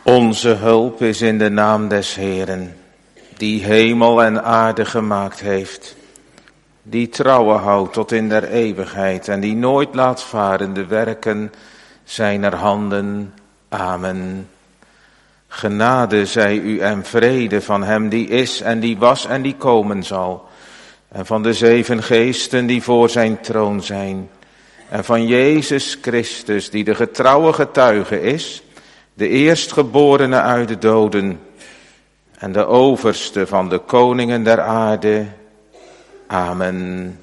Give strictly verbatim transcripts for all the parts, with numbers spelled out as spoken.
Onze hulp is in de naam des Heeren, die hemel en aarde gemaakt heeft, die trouwe houdt tot in der eeuwigheid en die nooit laat varen de werken zijner handen. Amen. Genade zij u en vrede van hem die is en die was en die komen zal, en van de zeven geesten die voor zijn troon zijn, en van Jezus Christus die de getrouwe getuige is, de eerstgeborene uit de doden en de overste van de koningen der aarde. Amen.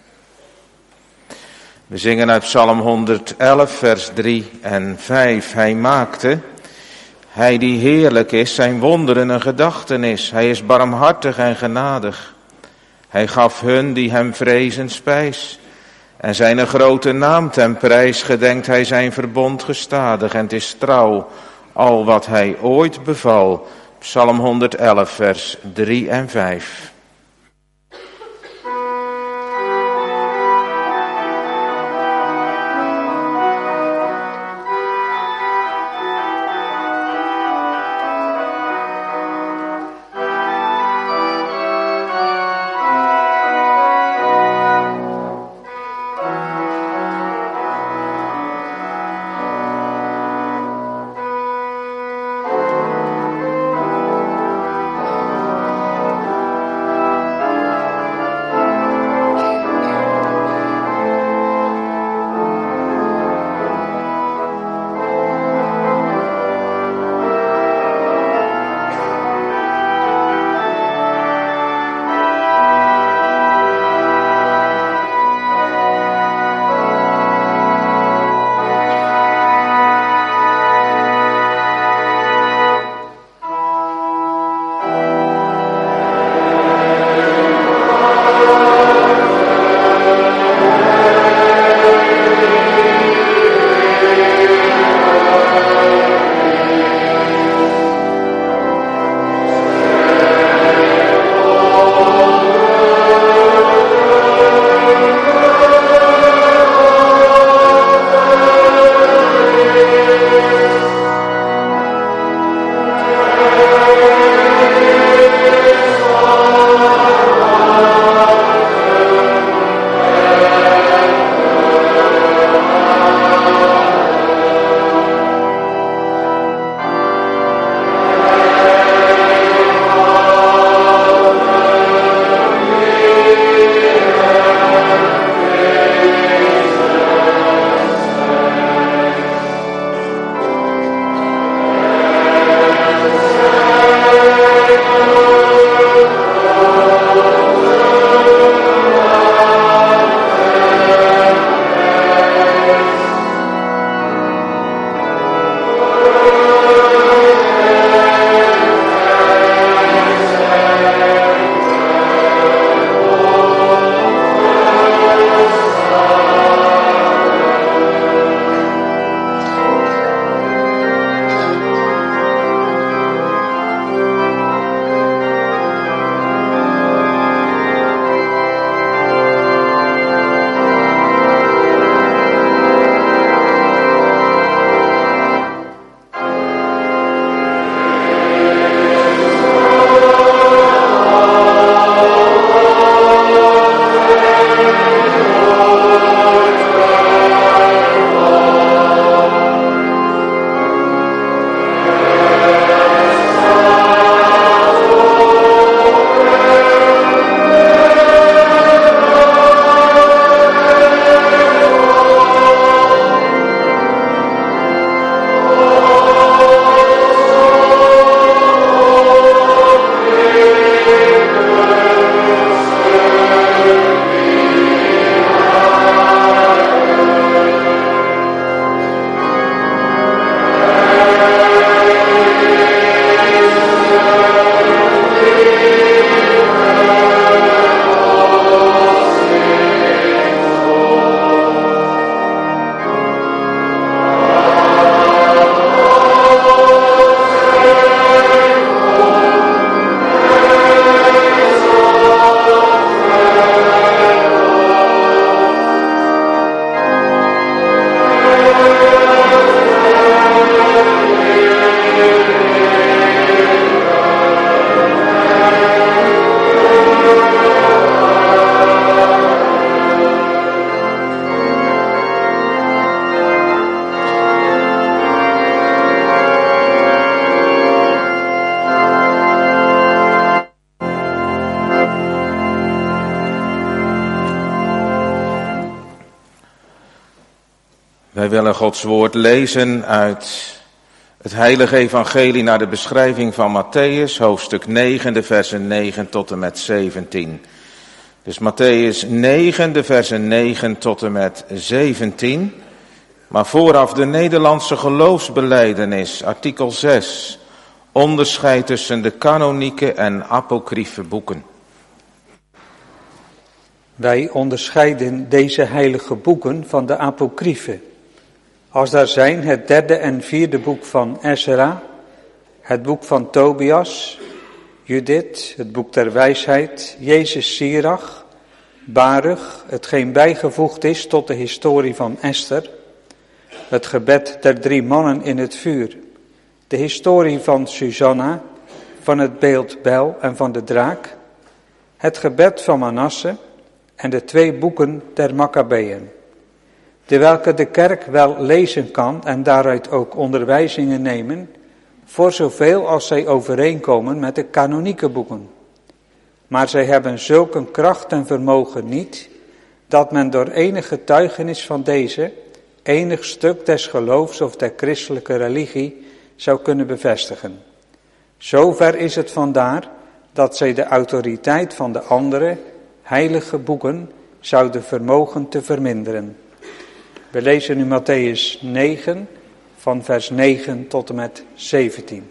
We zingen uit Psalm honderdelf, vers drie en vijf. Hij maakte, hij die heerlijk is, zijn wonderen een gedachtenis. Hij is barmhartig en genadig. Hij gaf hun die hem vrezen spijs. En zijn grote naam ten prijs gedenkt hij zijn verbond gestadig. En het is trouw al wat hij ooit beval. Psalm honderdelf, vers drie en vijf. Wij willen Gods woord lezen uit het heilige evangelie naar de beschrijving van Matthäus, hoofdstuk negen, de versen negen tot en met zeventien. Dus Matthäus negen, de versen negen tot en met zeventien. Maar vooraf de Nederlandse geloofsbelijdenis, artikel zes. Onderscheid tussen de kanonieke en apocryfe boeken. Wij onderscheiden deze heilige boeken van de apocryfe. Als daar zijn het derde en vierde boek van Ezra, het boek van Tobias, Judith, het boek der wijsheid, Jezus Sirach, Baruch, hetgeen bijgevoegd is tot de historie van Esther, het gebed der drie mannen in het vuur, de historie van Susanna, van het beeld Bel en van de draak, het gebed van Manasse en de twee boeken der Maccabeeën, de welke de kerk wel lezen kan en daaruit ook onderwijzingen nemen, voor zoveel als zij overeenkomen met de kanonieke boeken. Maar zij hebben zulk een kracht en vermogen niet, dat men door enig getuigenis van deze, enig stuk des geloofs of der christelijke religie zou kunnen bevestigen. Zover is het vandaar dat zij de autoriteit van de andere heilige boeken zouden vermogen te verminderen. We lezen nu Matthäus negen, van vers negen tot en met zeventien.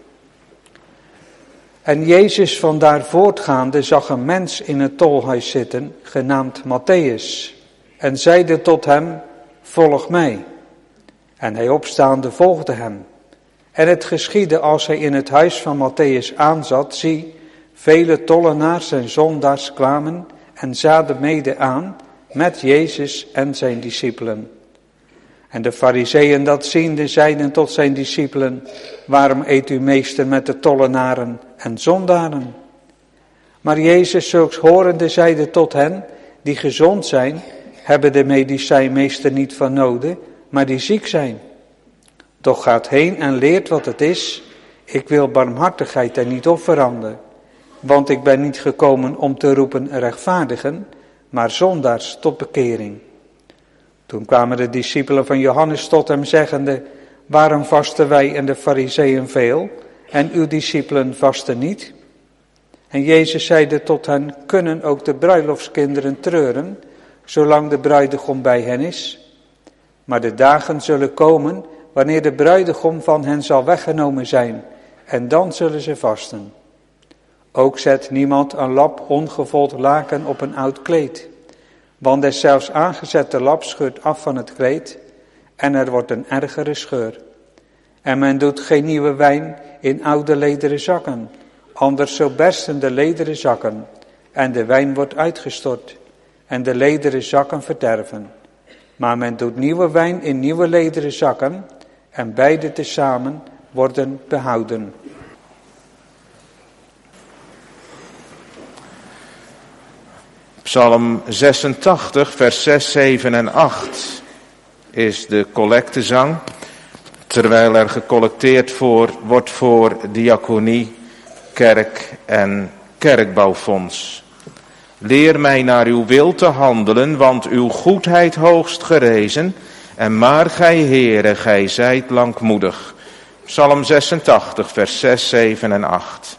En Jezus vandaar voortgaande zag een mens in het tolhuis zitten, genaamd Matthäus, en zeide tot hem, volg mij. En hij opstaande volgde hem. En het geschiedde als hij in het huis van Matthäus aanzat, zie, vele tollenaars en zondaars kwamen en zaten mede aan met Jezus en zijn discipelen. En de Farizeeën dat ziende zeiden tot zijn discipelen, waarom eet u meester met de tollenaren en zondaren? Maar Jezus zulks horende zeide tot hen, die gezond zijn, hebben de medicijnmeester niet van noden, maar die ziek zijn. Doch gaat heen en leert wat het is, ik wil barmhartigheid er niet offerande. Want ik ben niet gekomen om te roepen rechtvaardigen, maar zondaars tot bekering. Toen kwamen de discipelen van Johannes tot hem zeggende, waarom vasten wij en de Farizeeën veel, en uw discipelen vasten niet? En Jezus zeide tot hen, kunnen ook de bruiloftskinderen treuren, zolang de bruidegom bij hen is? Maar de dagen zullen komen, wanneer de bruidegom van hen zal weggenomen zijn, en dan zullen ze vasten. Ook zet niemand een lap ongevold laken op een oud kleed. Want de zelfs aangezette lap scheurt af van het kleed en er wordt een ergere scheur. En men doet geen nieuwe wijn in oude lederen zakken, anders zo bersten de lederen zakken en de wijn wordt uitgestort en de lederen zakken verderven. Maar men doet nieuwe wijn in nieuwe lederen zakken en beide tezamen worden behouden. Psalm zesentachtig, vers zes, zeven en acht is de collectezang, terwijl er gecollecteerd voor, wordt voor diaconie, kerk en kerkbouwfonds. Leer mij naar uw wil te handelen, want uw goedheid hoogst gerezen, en maar gij Heere, gij zijt langmoedig. Psalm zesentachtig, vers zes, zeven en acht.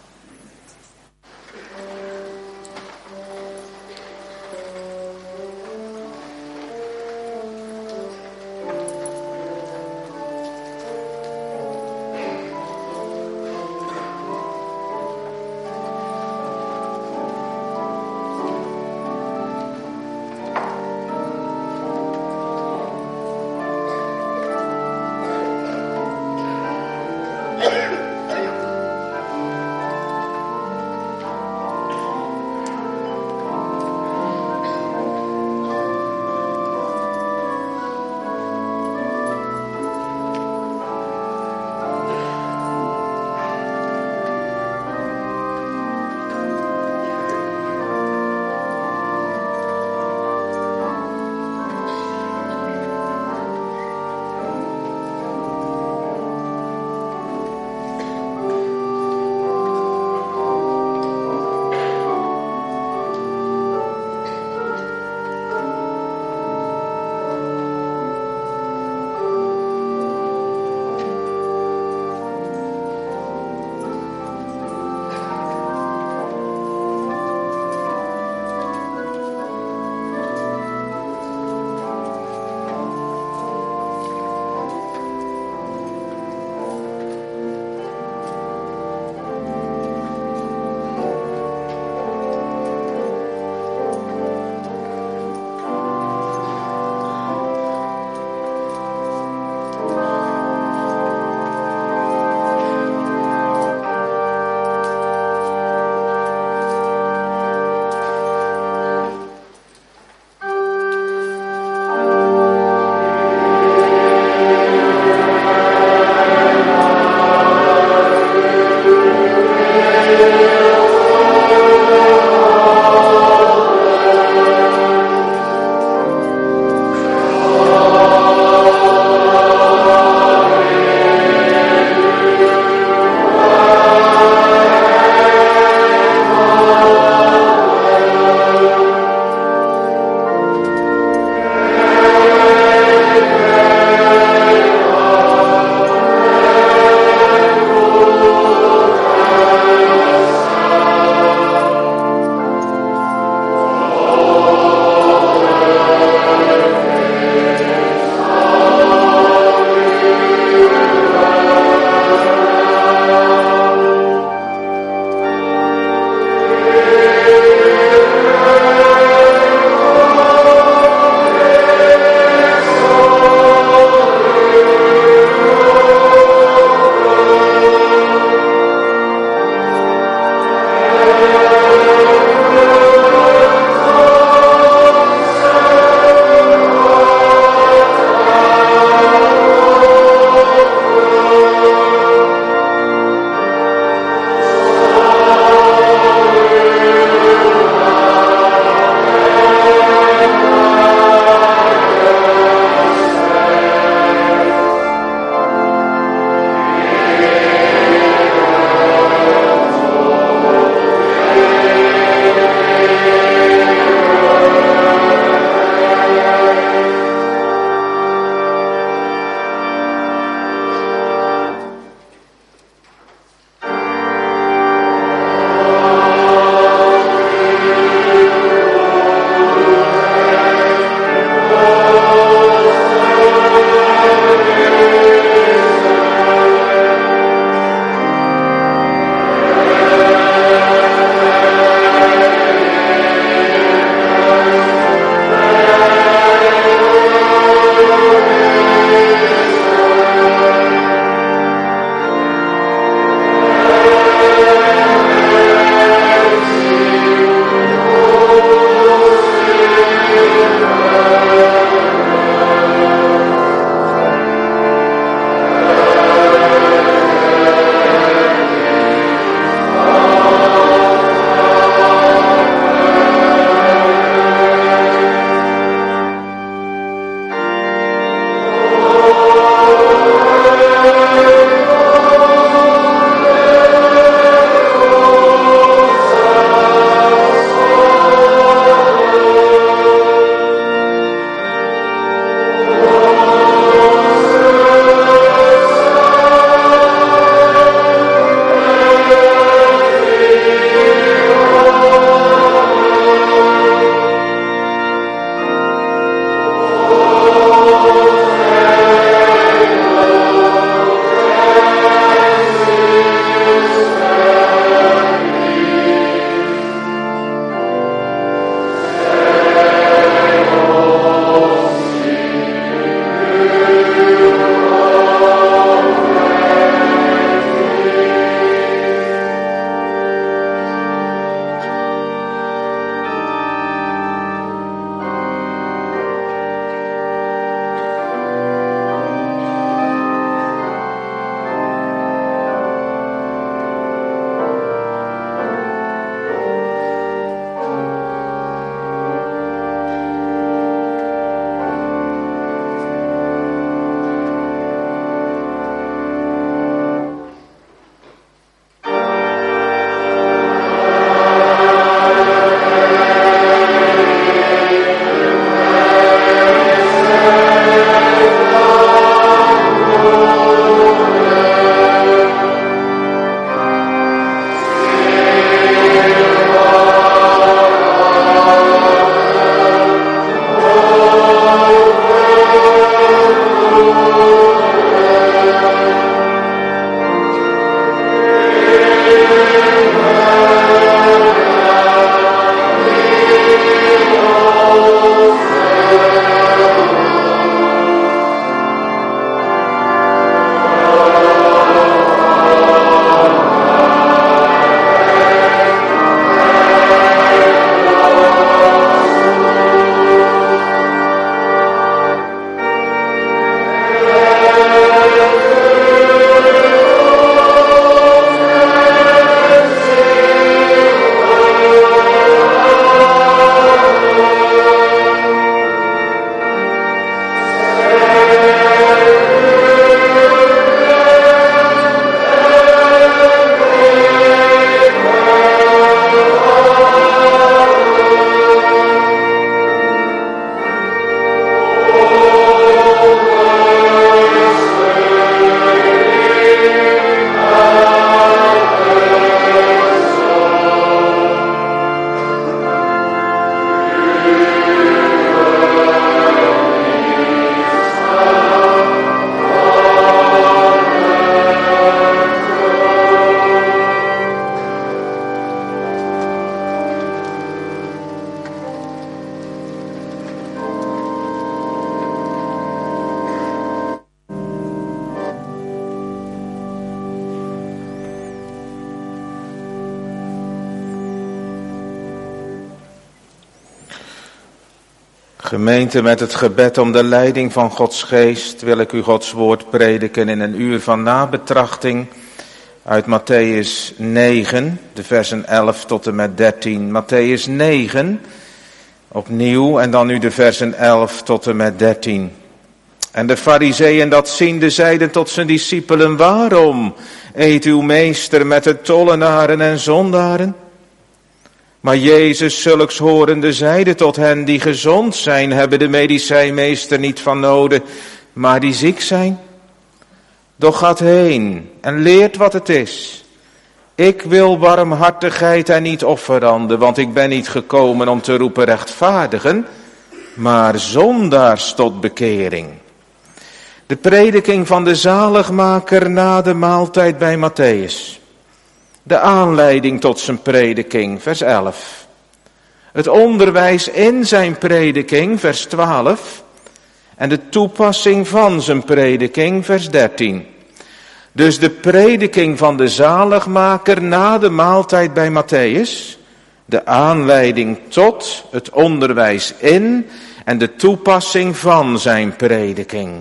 Gemeente, met het gebed om de leiding van Gods geest wil ik u Gods woord prediken in een uur van nabetrachting uit Mattheüs negen, de versen elf tot en met dertien. Mattheüs negen, opnieuw, en dan nu de versen elf tot en met dertien. En de farizeeën dat ziende zeiden tot zijn discipelen: waarom eet uw meester met de tollenaren en zondaren? Maar Jezus zulks horende zeide tot hen: die gezond zijn, hebben de medicijnmeester niet van noden, maar die ziek zijn. Doch gaat heen en leert wat het is. Ik wil barmhartigheid en niet offeranden, want ik ben niet gekomen om te roepen rechtvaardigen, maar zondaars tot bekering. De prediking van de zaligmaker na de maaltijd bij Mattheüs. De aanleiding tot zijn prediking, vers elf. Het onderwijs in zijn prediking, vers twaalf. En de toepassing van zijn prediking, vers dertien. Dus de prediking van de zaligmaker na de maaltijd bij Mattheüs. De aanleiding tot, het onderwijs in en de toepassing van zijn prediking.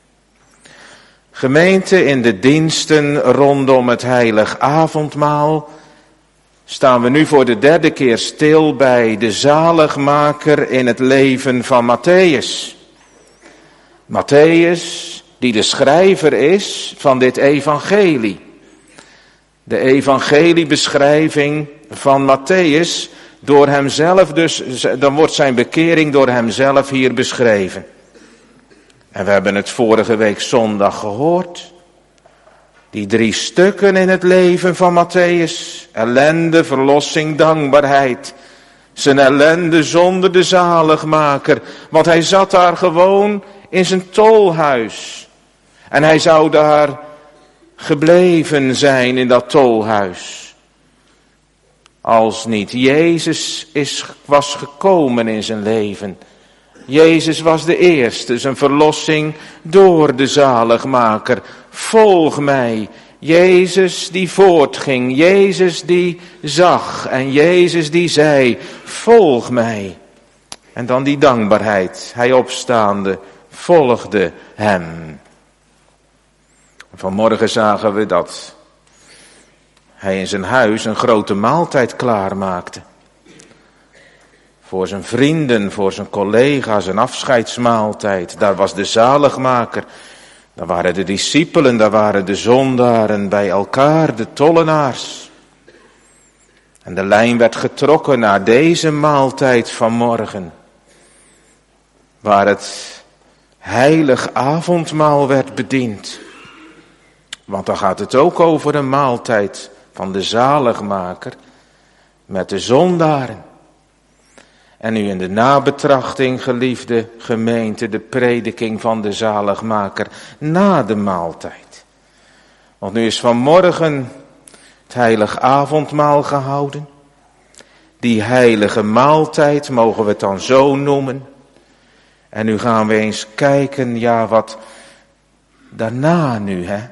Gemeente, in de diensten rondom het heilig avondmaal staan we nu voor de derde keer stil bij de zaligmaker in het leven van Mattheüs. Mattheüs, die de schrijver is van dit evangelie. De evangeliebeschrijving van Mattheüs door hemzelf, dus dan wordt zijn bekering door hemzelf hier beschreven. En we hebben het vorige week zondag gehoord. Die drie stukken in het leven van Mattheüs. Ellende, verlossing, dankbaarheid. Zijn ellende zonder de zaligmaker. Want hij zat daar gewoon in zijn tolhuis. En hij zou daar gebleven zijn in dat tolhuis. Als niet Jezus is, was gekomen in zijn leven. Jezus was de eerste, zijn verlossing door de zaligmaker. Volg mij. Jezus die voortging, Jezus die zag en Jezus die zei: volg mij. En dan die dankbaarheid. Hij opstaande volgde hem. Vanmorgen zagen we dat hij in zijn huis een grote maaltijd klaarmaakte. Voor zijn vrienden, voor zijn collega's, een afscheidsmaaltijd. Daar was de zaligmaker. Daar waren de discipelen, daar waren de zondaren bij elkaar, de tollenaars. En de lijn werd getrokken naar deze maaltijd van morgen. Waar het heilig avondmaal werd bediend. Want dan gaat het ook over een maaltijd van de zaligmaker met de zondaren. En nu in de nabetrachting, geliefde gemeente, de prediking van de zaligmaker na de maaltijd. Want nu is vanmorgen het heilig avondmaal gehouden. Die heilige maaltijd, mogen we het dan zo noemen. En nu gaan we eens kijken, ja, wat daarna nu, hè.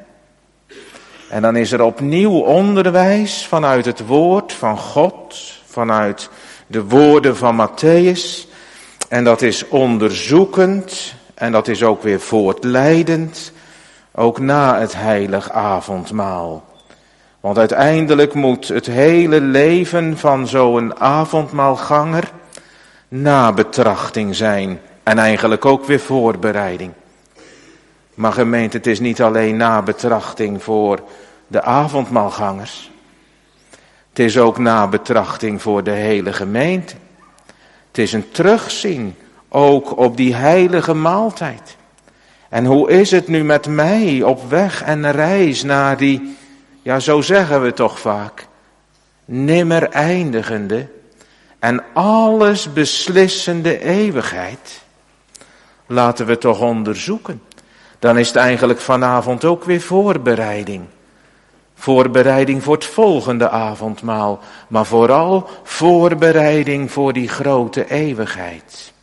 En dan is er opnieuw onderwijs vanuit het woord van God, vanuit de woorden van Mattheüs. En dat is onderzoekend en dat is ook weer voortleidend, ook na het heilig avondmaal. Want uiteindelijk moet het hele leven van zo'n avondmaalganger nabetrachting zijn en eigenlijk ook weer voorbereiding. Maar gemeente, het is niet alleen nabetrachting voor de avondmaalgangers. Het is ook nabetrachting voor de hele gemeente. Het is een terugzien ook op die heilige maaltijd. En hoe is het nu met mij op weg en reis naar die, ja zo zeggen we toch vaak, nimmer eindigende en alles beslissende eeuwigheid. Laten we toch onderzoeken. Dan is het eigenlijk vanavond ook weer voorbereiding. Voorbereiding voor het volgende avondmaal, maar vooral voorbereiding voor die grote eeuwigheid.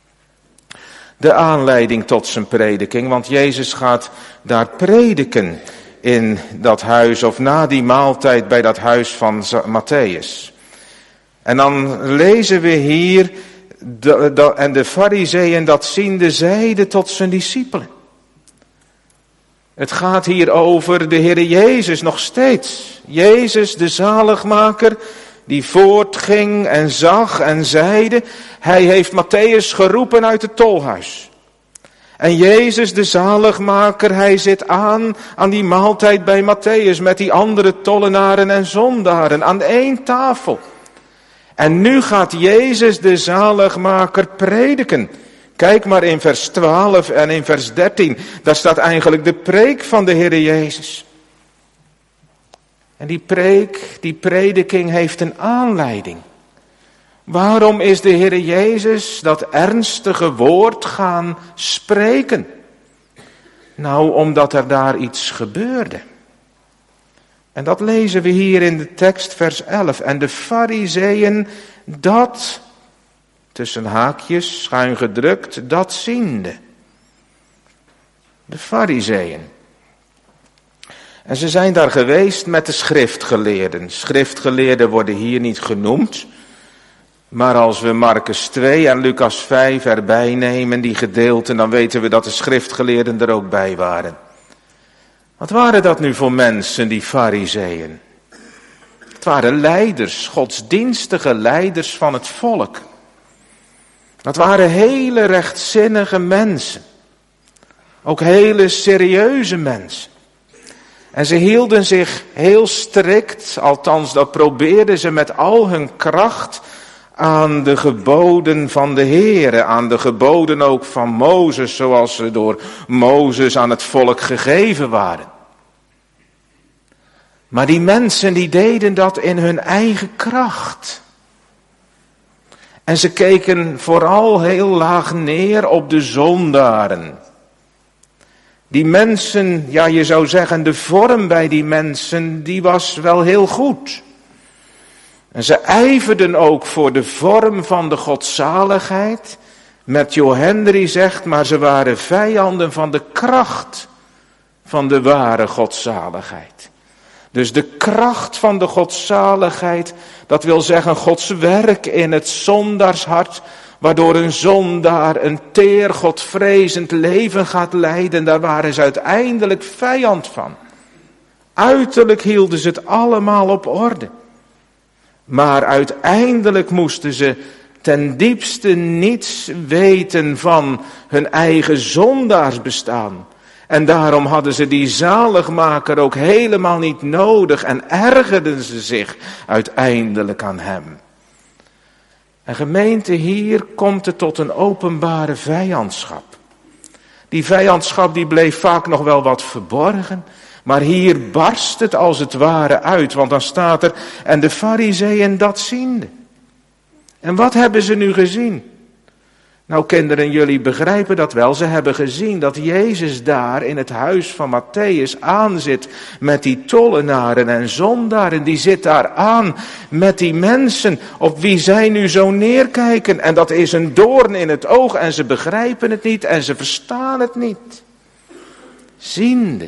De aanleiding tot zijn prediking, want Jezus gaat daar prediken in dat huis of na die maaltijd bij dat huis van Mattheüs. En dan lezen we hier de, de, en de Farizeeën dat ziende zeiden tot zijn discipelen. Het gaat hier over de Heere Jezus nog steeds. Jezus de zaligmaker die voortging en zag en zeide. Hij heeft Mattheüs geroepen uit het tolhuis. En Jezus de zaligmaker, hij zit aan aan die maaltijd bij Mattheüs met die andere tollenaren en zondaren aan één tafel. En nu gaat Jezus de zaligmaker prediken. Kijk maar in vers twaalf en in vers dertien. Daar staat eigenlijk de preek van de Heere Jezus. En die preek, die prediking heeft een aanleiding. Waarom is de Heere Jezus dat ernstige woord gaan spreken? Nou, omdat er daar iets gebeurde. En dat lezen we hier in de tekst vers elf. En de Farizeeën dat, tussen haakjes, schuin gedrukt, dat ziende. De Farizeeën. En ze zijn daar geweest met de schriftgeleerden. Schriftgeleerden worden hier niet genoemd. Maar als we Markus twee en Lucas vijf erbij nemen, die gedeelten, dan weten we dat de schriftgeleerden er ook bij waren. Wat waren dat nu voor mensen, die Farizeeën? Het waren leiders, godsdienstige leiders van het volk. Dat waren hele rechtzinnige mensen. Ook hele serieuze mensen. En ze hielden zich heel strikt, althans dat probeerden ze met al hun kracht, aan de geboden van de Heere, aan de geboden ook van Mozes, zoals ze door Mozes aan het volk gegeven waren. Maar die mensen die deden dat in hun eigen kracht. En ze keken vooral heel laag neer op de zondaren. Die mensen, ja je zou zeggen, de vorm bij die mensen, die was wel heel goed. En ze ijverden ook voor de vorm van de godzaligheid. Matthew Henry zegt, maar ze waren vijanden van de kracht van de ware godzaligheid. Dus de kracht van de godzaligheid, dat wil zeggen Gods werk in het zondaarshart, waardoor een zondaar een teer, godvrezend leven gaat leiden, daar waren ze uiteindelijk vijand van. Uiterlijk hielden ze het allemaal op orde. Maar uiteindelijk moesten ze ten diepste niets weten van hun eigen zondaarsbestaan. En daarom hadden ze die zaligmaker ook helemaal niet nodig en ergerden ze zich uiteindelijk aan hem. En gemeente, hier komt het tot een openbare vijandschap. Die vijandschap die bleef vaak nog wel wat verborgen. Maar hier barst het als het ware uit, want dan staat er, en de Farizeeën dat ziende. En wat hebben ze nu gezien? Nou kinderen, jullie begrijpen dat wel, ze hebben gezien dat Jezus daar in het huis van Mattheüs aanzit met die tollenaren en zondaren. Die zit daar aan met die mensen op wie zij nu zo neerkijken. En dat is een doorn in het oog en ze begrijpen het niet en ze verstaan het niet. Ziende.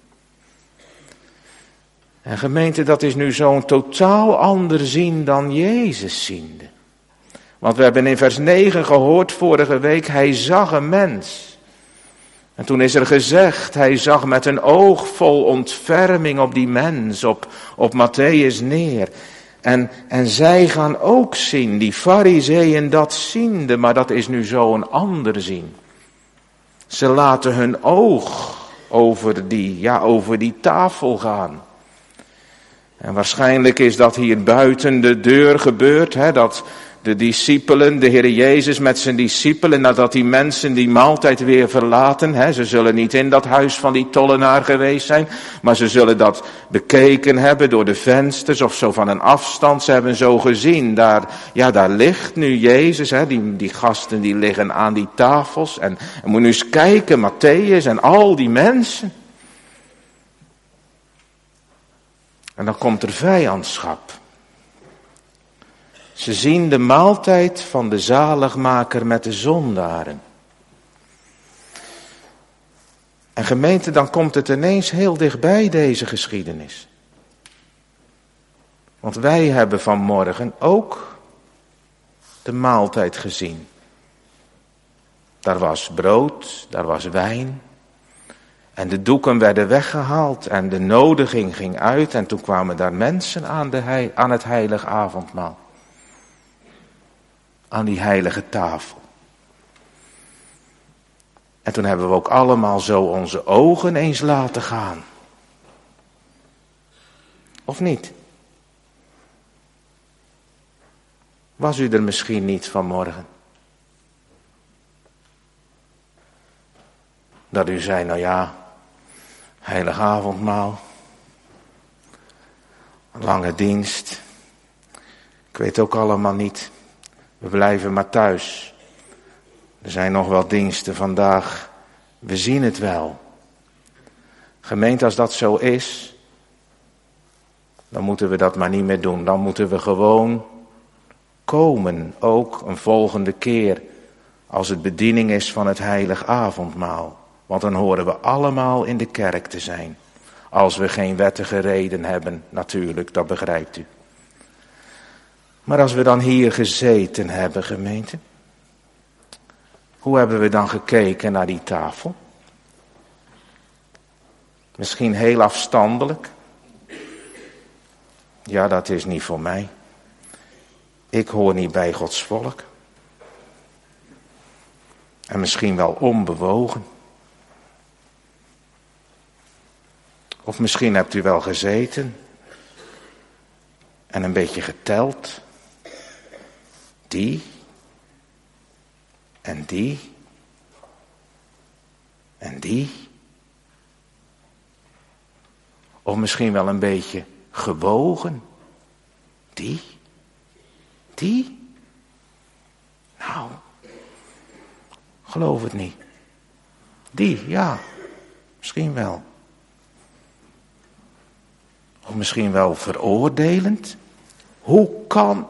En gemeente, dat is nu zo'n totaal ander zien dan Jezus ziende. Want we hebben in vers negen gehoord vorige week, hij zag een mens. En toen is er gezegd, hij zag met een oog vol ontferming op die mens, op, op Mattheüs neer. En, en zij gaan ook zien, die Farizeeën dat ziende, maar dat is nu zo'n ander zien. Ze laten hun oog over die, ja, over die tafel gaan. En waarschijnlijk is dat hier buiten de deur gebeurd, hè, dat de discipelen, de Heer Jezus met zijn discipelen, nadat die mensen die maaltijd weer verlaten, hè, ze zullen niet in dat huis van die tollenaar geweest zijn, maar ze zullen dat bekeken hebben door de vensters of zo van een afstand. Ze hebben zo gezien, daar, ja, daar ligt nu Jezus, hè, die, die gasten die liggen aan die tafels. En, en moet nu eens kijken, Mattheüs en al die mensen. En dan komt er vijandschap. Ze zien de maaltijd van de zaligmaker met de zondaren. En gemeente, dan komt het ineens heel dichtbij deze geschiedenis. Want wij hebben vanmorgen ook de maaltijd gezien. Daar was brood, daar was wijn. En de doeken werden weggehaald en de nodiging ging uit. En toen kwamen daar mensen aan, de hei, aan het heilige avondmaal. Aan die heilige tafel. En toen hebben we ook allemaal zo onze ogen eens laten gaan. Of niet? Was u er misschien niet vanmorgen? Dat u zei, nou ja, heilig avondmaal, lange dienst, ik weet ook allemaal niet, we blijven maar thuis. Er zijn nog wel diensten vandaag, we zien het wel. Gemeente, als dat zo is, dan moeten we dat maar niet meer doen. Dan moeten we gewoon komen, ook een volgende keer, als het bediening is van het heilig avondmaal. Want dan horen we allemaal in de kerk te zijn. Als we geen wettige reden hebben, natuurlijk, dat begrijpt u. Maar als we dan hier gezeten hebben, gemeente, hoe hebben we dan gekeken naar die tafel? Misschien heel afstandelijk. Ja, dat is niet voor mij. Ik hoor niet bij Gods volk. En misschien wel onbewogen. Of misschien hebt u wel gezeten en een beetje geteld. Die en die en die. Of misschien wel een beetje gewogen. Die, die. Nou, geloof het niet. Die, ja, misschien wel. Of misschien wel veroordelend. Hoe kan?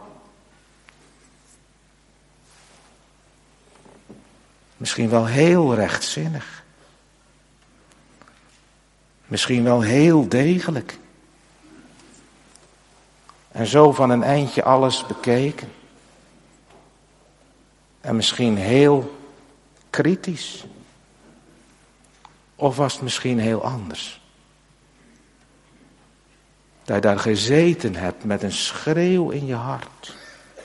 Misschien wel heel rechtzinnig. Misschien wel heel degelijk. En zo van een eindje alles bekeken. En misschien heel kritisch. Of was het misschien heel anders? Dat je daar gezeten hebt met een schreeuw in je hart.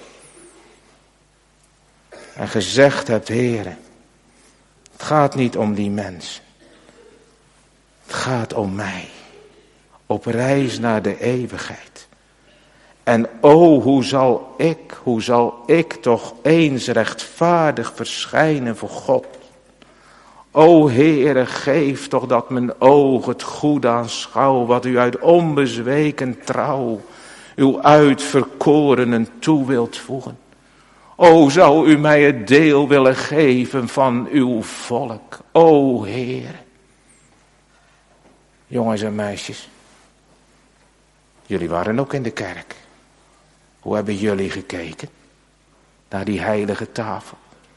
En gezegd hebt, Heere, het gaat niet om die mensen. Het gaat om mij. Op reis naar de eeuwigheid. En o, hoe zal ik, hoe zal ik toch eens rechtvaardig verschijnen voor God. O Heere, geef toch dat mijn oog het goede aanschouw, wat u uit onbezweken trouw, uw uitverkorenen toe wilt voegen. O, zou u mij het deel willen geven van uw volk, o Heere. Jongens en meisjes, jullie waren ook in de kerk. Hoe hebben jullie gekeken naar die heilige tafel?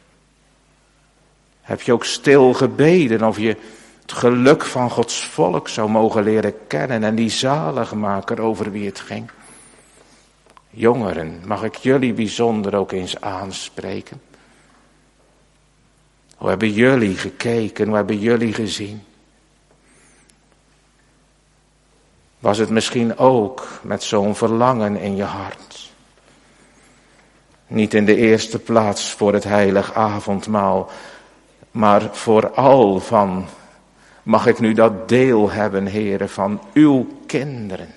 Heb je ook stil gebeden of je het geluk van Gods volk zou mogen leren kennen en die zaligmaker over wie het ging? Jongeren, mag ik jullie bijzonder ook eens aanspreken? Hoe hebben jullie gekeken, hoe hebben jullie gezien? Was het misschien ook met zo'n verlangen in je hart? Niet in de eerste plaats voor het heilig avondmaal, maar vooral van, mag ik nu dat deel hebben, Heere, van uw kinderen.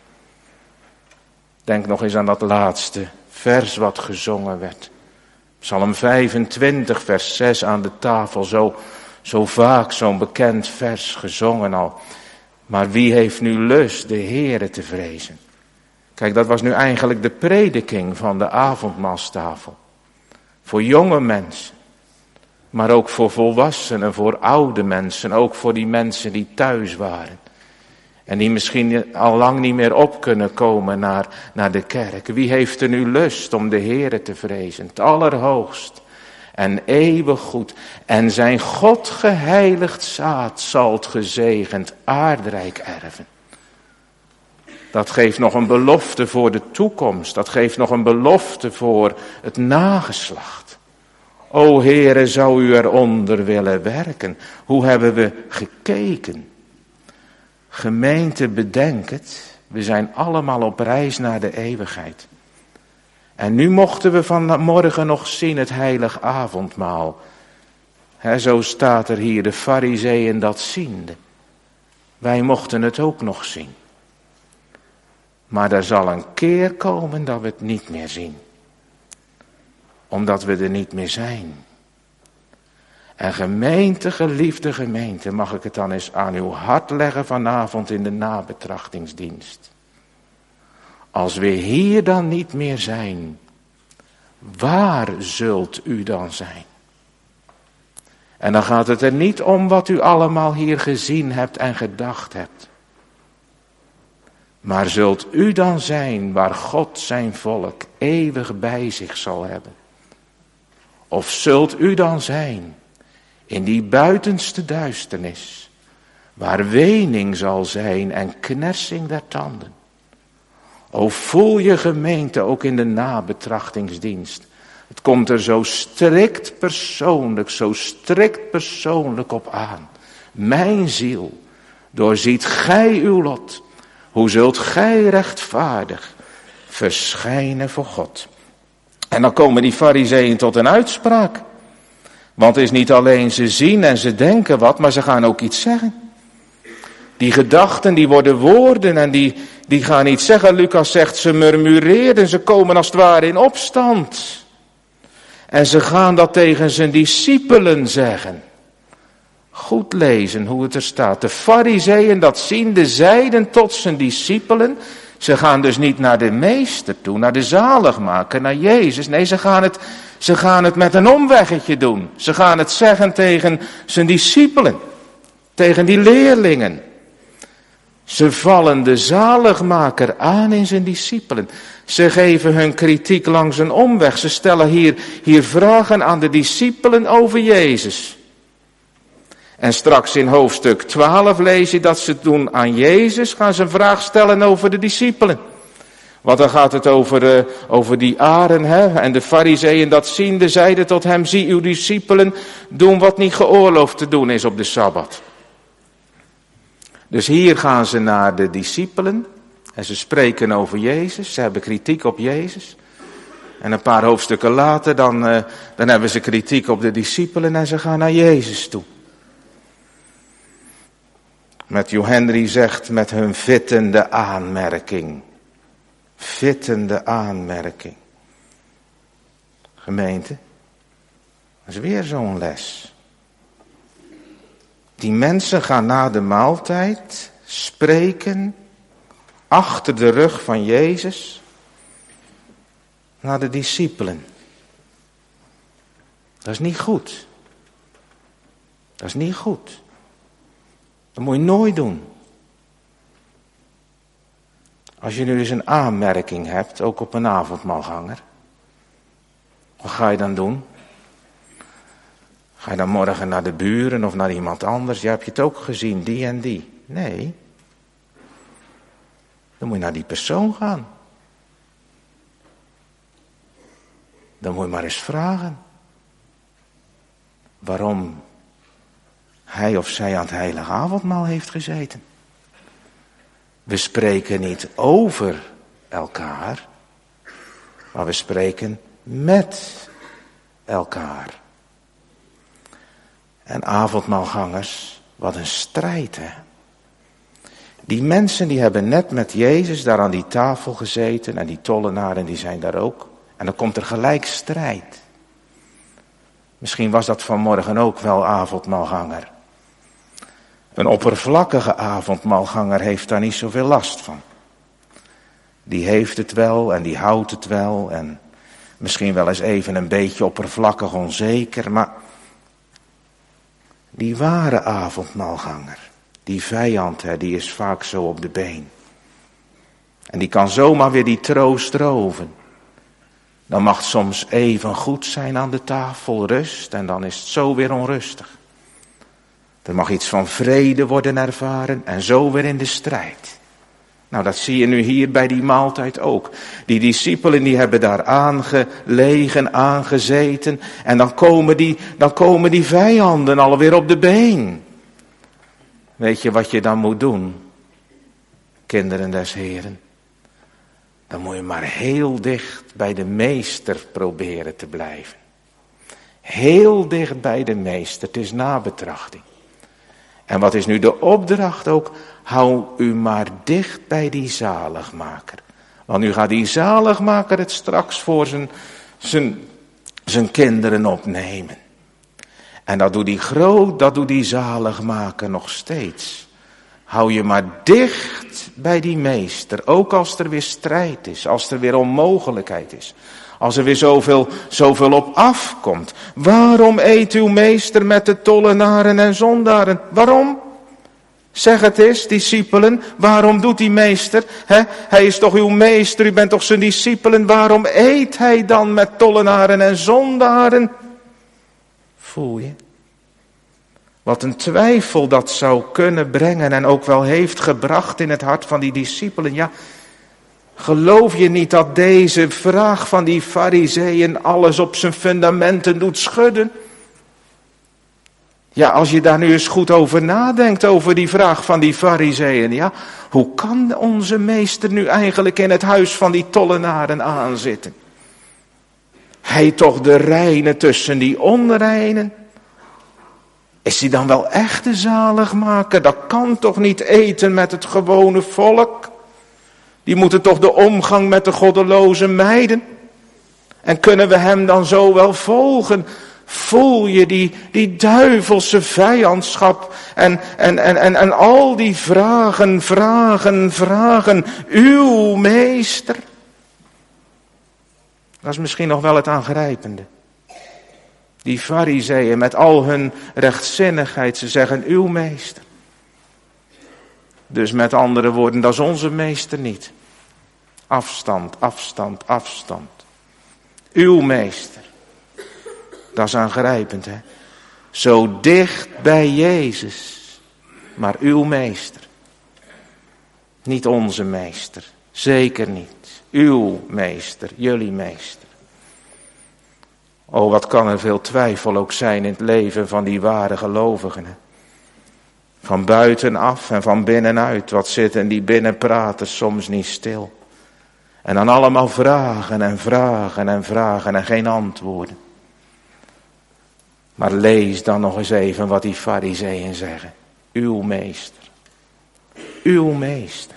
Denk nog eens aan dat laatste vers wat gezongen werd. Psalm vijfentwintig, vers zes aan de tafel, zo, zo vaak zo'n bekend vers gezongen al. Maar wie heeft nu lust de Heere te vrezen? Kijk, dat was nu eigenlijk de prediking van de avondmaalstafel. Voor jonge mensen, maar ook voor volwassenen, voor oude mensen, ook voor die mensen die thuis waren. En die misschien al lang niet meer op kunnen komen naar, naar de kerk. Wie heeft er nu lust om de Heere te vrezen? Het allerhoogst en eeuwig goed. En zijn God geheiligd zaad zal het gezegend aardrijk erven. Dat geeft nog een belofte voor de toekomst. Dat geeft nog een belofte voor het nageslacht. O Heere, zou u eronder willen werken? Hoe hebben we gekeken? Gemeente, bedenk het. We zijn allemaal op reis naar de eeuwigheid. En nu mochten we vanmorgen nog zien het heilig avondmaal. He, zo staat er hier, de Farizeeën dat ziende. Wij mochten het ook nog zien. Maar er zal een keer komen dat we het niet meer zien. Omdat we er niet meer zijn. En gemeente, geliefde gemeente, mag ik het dan eens aan uw hart leggen vanavond in de nabetrachtingsdienst. Als we hier dan niet meer zijn, waar zult u dan zijn? En dan gaat het er niet om wat u allemaal hier gezien hebt en gedacht hebt. Maar zult u dan zijn waar God zijn volk eeuwig bij zich zal hebben? Of zult u dan zijn in die buitenste duisternis, waar wening zal zijn en knersing der tanden? O, voel je gemeente ook in de nabetrachtingsdienst. Het komt er zo strikt persoonlijk, zo strikt persoonlijk op aan. Mijn ziel, doorziet gij uw lot. Hoe zult gij rechtvaardig verschijnen voor God? En dan komen die Farizeeën tot een uitspraak. Want het is niet alleen ze zien en ze denken wat, maar ze gaan ook iets zeggen. Die gedachten, die worden woorden en die, die gaan iets zeggen. Lucas zegt, ze murmureerden, ze komen als het ware in opstand. En ze gaan dat tegen zijn discipelen zeggen. Goed lezen hoe het er staat. De Farizeeën dat ziende zeiden tot zijn discipelen. Ze gaan dus niet naar de meester toe, naar de zaligmaker, naar Jezus. Nee, ze gaan het, ze gaan het met een omweggetje doen. Ze gaan het zeggen tegen zijn discipelen. Tegen die leerlingen. Ze vallen de zaligmaker aan in zijn discipelen. Ze geven hun kritiek langs een omweg. Ze stellen hier, hier vragen aan de discipelen over Jezus. En straks in hoofdstuk twaalf lees je dat ze het doen aan Jezus. Gaan ze een vraag stellen over de discipelen. Want dan gaat het over, uh, over die aren. Hè? En de Farizeeën dat ziende zeiden tot hem. Zie uw discipelen doen wat niet geoorloofd te doen is op de Sabbat. Dus hier gaan ze naar de discipelen. En ze spreken over Jezus. Ze hebben kritiek op Jezus. En een paar hoofdstukken later dan, uh, dan hebben ze kritiek op de discipelen. En ze gaan naar Jezus toe. Matthew Henry zegt met hun vittende aanmerking. Vittende aanmerking. Gemeente, dat is weer zo'n les. Die mensen gaan na de maaltijd spreken achter de rug van Jezus naar de discipelen. Dat is niet goed. Dat is niet goed. Dat moet je nooit doen. Als je nu eens een aanmerking hebt, ook op een avondmaalganger. Wat ga je dan doen? Ga je dan morgen naar de buren of naar iemand anders? Ja, heb je het ook gezien, die en die? Nee. Dan moet je naar die persoon gaan. Dan moet je maar eens vragen. Waarom hij of zij aan het heilige avondmaal heeft gezeten. We spreken niet over elkaar, maar we spreken met elkaar. En avondmaalgangers, wat een strijd, hè. Die mensen die hebben net met Jezus daar aan die tafel gezeten en die tollenaren die zijn daar ook. En dan komt er gelijk strijd. Misschien was dat vanmorgen ook wel avondmaalganger. Een oppervlakkige avondmaalganger heeft daar niet zoveel last van. Die heeft het wel en die houdt het wel en misschien wel eens even een beetje oppervlakkig onzeker, maar die ware avondmaalganger, die vijand, hè, die is vaak zo op de been. En die kan zomaar weer die troost roven. Dan mag het soms even goed zijn aan de tafel, rust, en dan is het zo weer onrustig. Er mag iets van vrede worden ervaren en zo weer in de strijd. Nou, dat zie je nu hier bij die maaltijd ook. Die discipelen die hebben daar aangelegen, aangezeten. En dan komen die, dan komen die vijanden alweer op de been. Weet je wat je dan moet doen? Kinderen des Heren. Dan moet je maar heel dicht bij de meester proberen te blijven. Heel dicht bij de meester. Het is nabetrachting. En wat is nu de opdracht ook? Hou u maar dicht bij die zaligmaker. Want nu gaat die zaligmaker het straks voor zijn, zijn, zijn kinderen opnemen. En dat doet die groot, dat doet die zaligmaker nog steeds. Hou je maar dicht bij die meester. Ook als er weer strijd is, als er weer onmogelijkheid is. Als er weer zoveel, zoveel op afkomt. Waarom eet uw meester met de tollenaren en zondaren? Waarom? Zeg het eens, discipelen. Waarom doet die meester? He? Hij is toch uw meester, u bent toch zijn discipelen. Waarom eet hij dan met tollenaren en zondaren? Voel je? Wat een twijfel dat zou kunnen brengen en ook wel heeft gebracht in het hart van die discipelen. Ja, geloof je niet dat deze vraag van die farizeeën alles op zijn fundamenten doet schudden? Ja, als je daar nu eens goed over nadenkt, over die vraag van die farizeeën. Ja, hoe kan onze meester nu eigenlijk in het huis van die tollenaren aanzitten? Hij toch de reine tussen die onreinen? Is hij dan wel echt de zaligmaker? Dat kan toch niet eten met het gewone volk? Die moeten toch de omgang met de goddeloze mijden? En kunnen we hem dan zo wel volgen? Voel je die, die duivelse vijandschap en, en, en, en, en al die vragen, vragen, vragen. Uw meester. Dat is misschien nog wel het aangrijpende. Die farizeeën met al hun rechtzinnigheid, ze zeggen uw meester. Dus met andere woorden, dat is onze meester niet. Afstand, afstand, afstand. Uw meester. Dat is aangrijpend, hè. Zo dicht bij Jezus, maar uw meester. Niet onze meester, zeker niet. Uw meester, jullie meester. Oh, wat kan er veel twijfel ook zijn in het leven van die ware gelovigen. Hè? Van buitenaf en van binnenuit. Wat zitten die binnenpraters soms niet stil. En dan allemaal vragen en vragen en vragen en geen antwoorden. Maar lees dan nog eens even wat die farizeeën zeggen. Uw meester. Uw meester.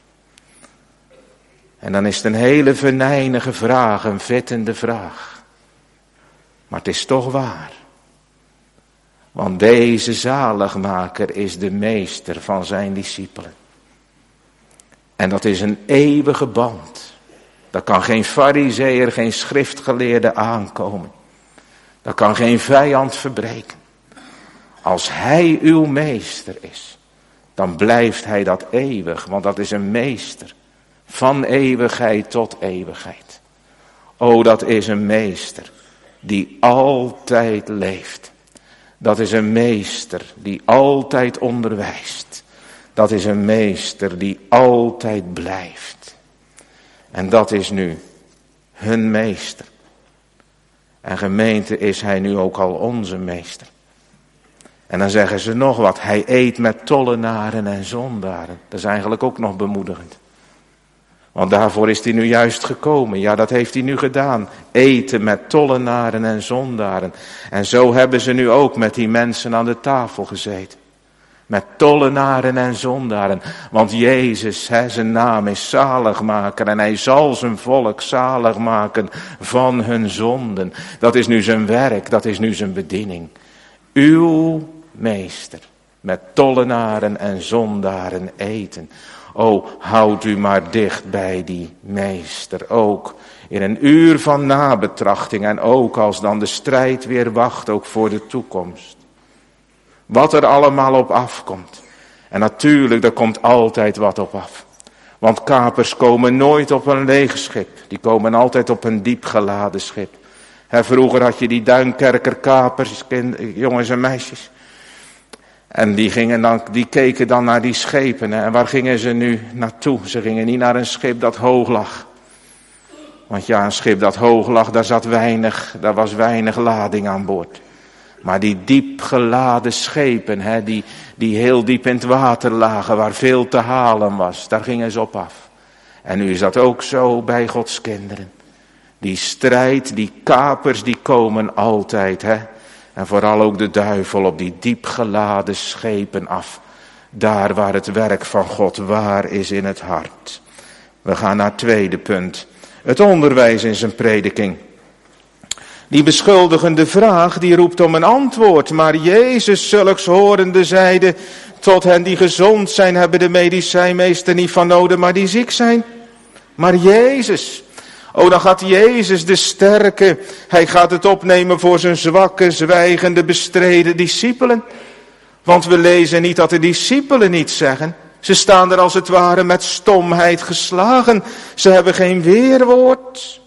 En dan is het een hele venijnige vraag, een vettende vraag. Maar het is toch waar. Want deze zaligmaker is de meester van zijn discipelen. En dat is een eeuwige band. Daar kan geen farizeeër, geen schriftgeleerde aankomen. Daar kan geen vijand verbreken. Als hij uw meester is, dan blijft hij dat eeuwig. Want dat is een meester. Van eeuwigheid tot eeuwigheid. O, dat is een meester. Die altijd leeft. Dat is een meester die altijd onderwijst. Dat is een meester die altijd blijft. En dat is nu hun meester. En gemeente, is hij nu ook al onze meester. En dan zeggen ze nog wat. Hij eet met tollenaren en zondaren. Dat is eigenlijk ook nog bemoedigend. Want daarvoor is hij nu juist gekomen. Ja, dat heeft hij nu gedaan. Eten met tollenaren en zondaren. En zo hebben ze nu ook met die mensen aan de tafel gezeten. Met tollenaren en zondaren. Want Jezus, hè, zijn naam is zaligmaker. En hij zal zijn volk zalig maken van hun zonden. Dat is nu zijn werk, dat is nu zijn bediening. Uw meester. Met tollenaren en zondaren eten. O, houd u maar dicht bij die meester, ook in een uur van nabetrachting en ook als dan de strijd weer wacht, ook voor de toekomst. Wat er allemaal op afkomt. En natuurlijk, er komt altijd wat op af. Want kapers komen nooit op een leeg schip, die komen altijd op een diep geladen schip. He, vroeger had je die Duinkerker kapers, jongens en meisjes. En die, gingen dan, die keken dan naar die schepen. Hè. En waar gingen ze nu naartoe? Ze gingen niet naar een schip dat hoog lag. Want ja, een schip dat hoog lag, daar zat weinig, daar was weinig lading aan boord. Maar die diep geladen schepen, hè, die, die heel diep in het water lagen, waar veel te halen was, daar gingen ze op af. En nu is dat ook zo bij Gods kinderen. Die strijd, die kapers, die komen altijd, hè. En vooral ook de duivel op die diep geladen schepen af. Daar waar het werk van God waar is in het hart. We gaan naar het tweede punt. Het onderwijs in zijn prediking. Die beschuldigende vraag, die roept om een antwoord. Maar Jezus, zulks horende, zeide tot hen die gezond zijn, hebben de medicijnmeester niet van nodig, maar die ziek zijn. Maar Jezus, oh, dan gaat Jezus de sterke, hij gaat het opnemen voor zijn zwakke, zwijgende, bestreden discipelen. Want we lezen niet dat de discipelen niets zeggen. Ze staan er als het ware met stomheid geslagen. Ze hebben geen weerwoord.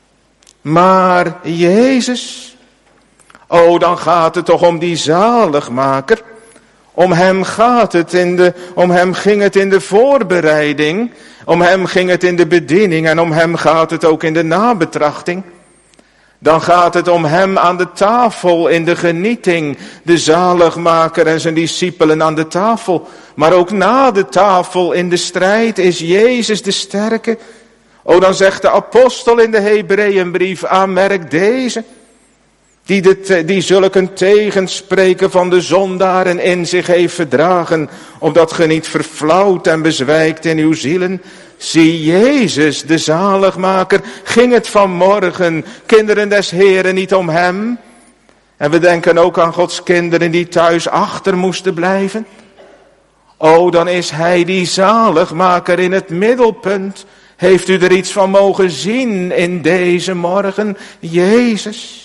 Maar Jezus, oh, dan gaat het toch om die zaligmaker. Om hem gaat het in de, om hem ging het in de voorbereiding. Om hem ging het in de bediening en om hem gaat het ook in de nabetrachting. Dan gaat het om hem aan de tafel in de genieting, de zaligmaker en zijn discipelen aan de tafel. Maar ook na de tafel in de strijd is Jezus de sterke. Oh, dan zegt de apostel in de Hebreeënbrief, aanmerk deze. Die, de, die zulke tegenspreken van de zondaren in zich heeft verdragen, opdat ge niet verflauwt en bezwijkt in uw zielen. Zie Jezus, de zaligmaker, ging het vanmorgen, kinderen des Heren, niet om hem? En we denken ook aan Gods kinderen die thuis achter moesten blijven. Oh, dan is hij die zaligmaker in het middelpunt. Heeft u er iets van mogen zien in deze morgen? Jezus.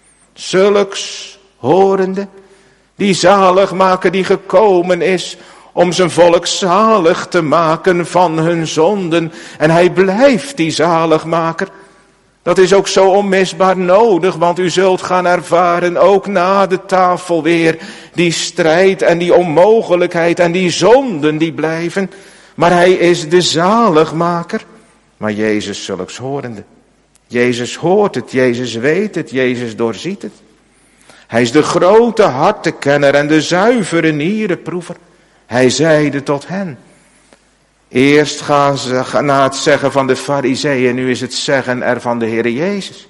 Zulks horende, die zaligmaker die gekomen is om zijn volk zalig te maken van hun zonden. En hij blijft die zaligmaker. Dat is ook zo onmisbaar nodig, want u zult gaan ervaren, ook na de tafel weer, die strijd en die onmogelijkheid en die zonden die blijven. Maar hij is de zaligmaker. Maar Jezus zulks horende. Jezus hoort het, Jezus weet het, Jezus doorziet het. Hij is de grote hartenkenner en de zuivere nierenproever. Hij zeide tot hen. Eerst gaan ze na het zeggen van de Farizeeën, nu is het zeggen er van de Heere Jezus.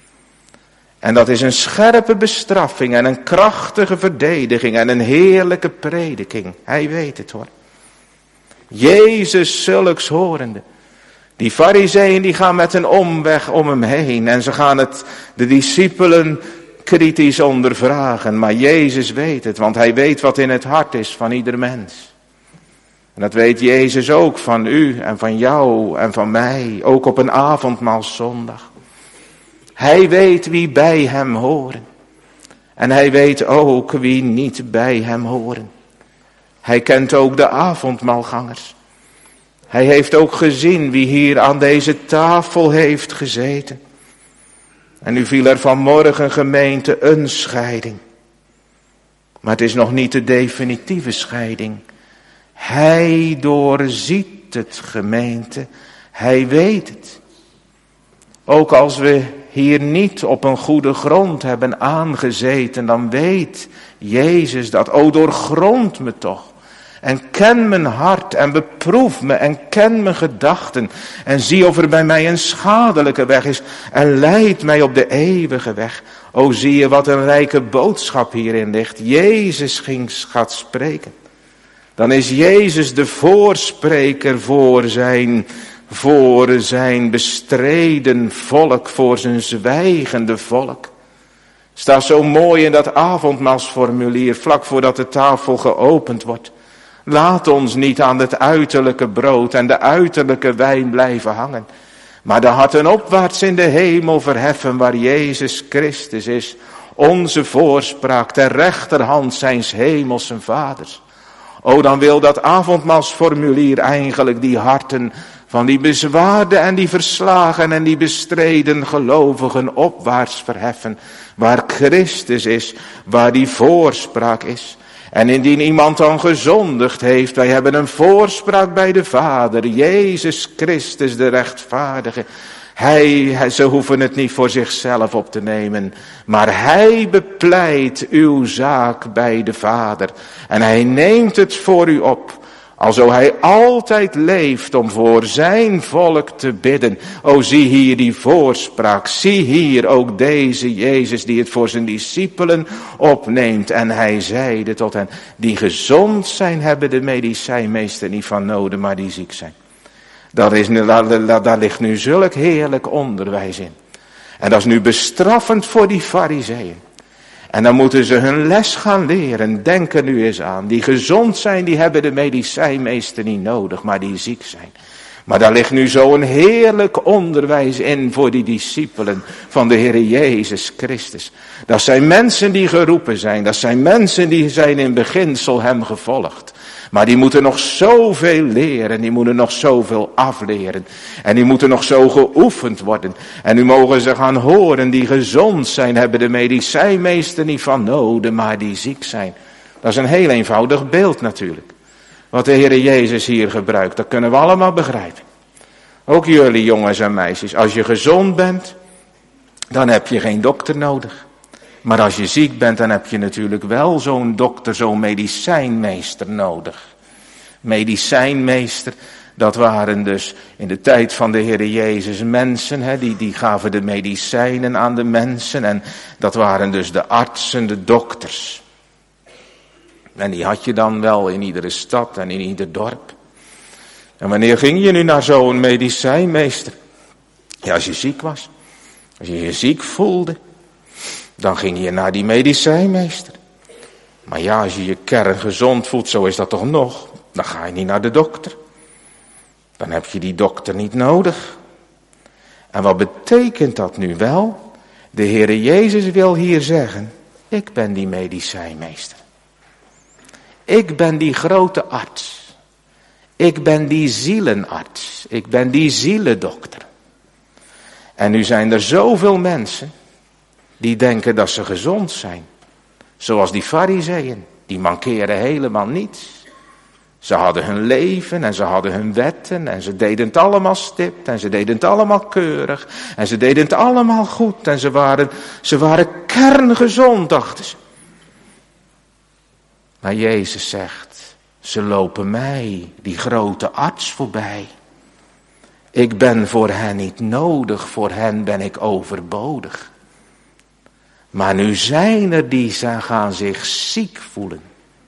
En dat is een scherpe bestraffing en een krachtige verdediging en een heerlijke prediking. Hij weet het hoor. Jezus zulks horende. Die Farizeeën die gaan met een omweg om hem heen en ze gaan het de discipelen kritisch ondervragen. Maar Jezus weet het, want hij weet wat in het hart is van ieder mens. En dat weet Jezus ook van u en van jou en van mij, ook op een avondmaalszondag. Hij weet wie bij hem horen. En hij weet ook wie niet bij hem horen. Hij kent ook de avondmaalgangers. Hij heeft ook gezien wie hier aan deze tafel heeft gezeten. En nu viel er vanmorgen, gemeente, een scheiding. Maar het is nog niet de definitieve scheiding. Hij doorziet het, gemeente. Hij weet het. Ook als we hier niet op een goede grond hebben aangezeten, dan weet Jezus dat. O, doorgrond me toch. En ken mijn hart en beproef me en ken mijn gedachten. En zie of er bij mij een schadelijke weg is. En leid mij op de eeuwige weg. O, zie je wat een rijke boodschap hierin ligt. Jezus ging, gaat spreken. Dan is Jezus de voorspreker voor zijn, voor zijn bestreden volk, voor zijn zwijgende volk. Staat zo mooi in dat avondmaalsformulier, vlak voordat de tafel geopend wordt. Laat ons niet aan het uiterlijke brood en de uiterlijke wijn blijven hangen, maar de harten opwaarts in de hemel verheffen, waar Jezus Christus is, onze voorspraak ter rechterhand zijns hemelsen vaders. O, dan wil dat avondmaalsformulier eigenlijk die harten van die bezwaarde en die verslagen en die bestreden gelovigen opwaarts verheffen, waar Christus is, waar die voorspraak is. En indien iemand dan gezondigd heeft, wij hebben een voorspraak bij de Vader, Jezus Christus de rechtvaardige. Hij, hij, ze hoeven het niet voor zichzelf op te nemen, maar hij bepleit uw zaak bij de Vader. En hij neemt het voor u op, alzo hij altijd leeft om voor zijn volk te bidden. O, zie hier die voorspraak, zie hier ook deze Jezus die het voor zijn discipelen opneemt. En hij zeide tot hen, die gezond zijn hebben de medicijnmeester niet van nodig, maar die ziek zijn. Daar, is nu, daar, daar ligt nu zulk heerlijk onderwijs in. En dat is nu bestraffend voor die farizeeën. En dan moeten ze hun les gaan leren. Denk er nu eens aan. Die gezond zijn, die hebben de medicijnmeester niet nodig, maar die ziek zijn. Maar daar ligt nu zo'n heerlijk onderwijs in voor die discipelen van de Heer Jezus Christus. Dat zijn mensen die geroepen zijn. Dat zijn mensen die zijn in beginsel hem gevolgd. Maar die moeten nog zoveel leren, die moeten nog zoveel afleren. En die moeten nog zo geoefend worden. En nu mogen ze gaan horen, die gezond zijn, hebben de medicijnmeester niet van nodig, maar die ziek zijn. Dat is een heel eenvoudig beeld natuurlijk. Wat de Heer Jezus hier gebruikt, dat kunnen we allemaal begrijpen. Ook jullie jongens en meisjes, als je gezond bent, dan heb je geen dokter nodig. Maar als je ziek bent, dan heb je natuurlijk wel zo'n dokter, zo'n medicijnmeester nodig. Medicijnmeester, dat waren dus in de tijd van de Heer Jezus mensen, hè, die, die gaven de medicijnen aan de mensen. En dat waren dus de artsen, de dokters. En die had je dan wel in iedere stad en in ieder dorp. En wanneer ging je nu naar zo'n medicijnmeester? Ja, als je ziek was. Als je je ziek voelde. Dan ging je naar die medicijnmeester. Maar ja, als je je kerngezond voelt, zo is dat toch nog. Dan ga je niet naar de dokter. Dan heb je die dokter niet nodig. En wat betekent dat nu wel? De Heere Jezus wil hier zeggen, ik ben die medicijnmeester. Ik ben die grote arts. Ik ben die zielenarts. Ik ben die zielendokter. En nu zijn er zoveel mensen die denken dat ze gezond zijn. Zoals die farizeeën. Die mankeren helemaal niets. Ze hadden hun leven en ze hadden hun wetten. En ze deden het allemaal stipt. En ze deden het allemaal keurig. En ze deden het allemaal goed. En ze waren, ze waren kerngezond, dachten ze. Maar Jezus zegt, ze lopen mij, die grote arts, voorbij. Ik ben voor hen niet nodig, voor hen ben ik overbodig. Maar nu zijn er die gaan zich ziek voelen.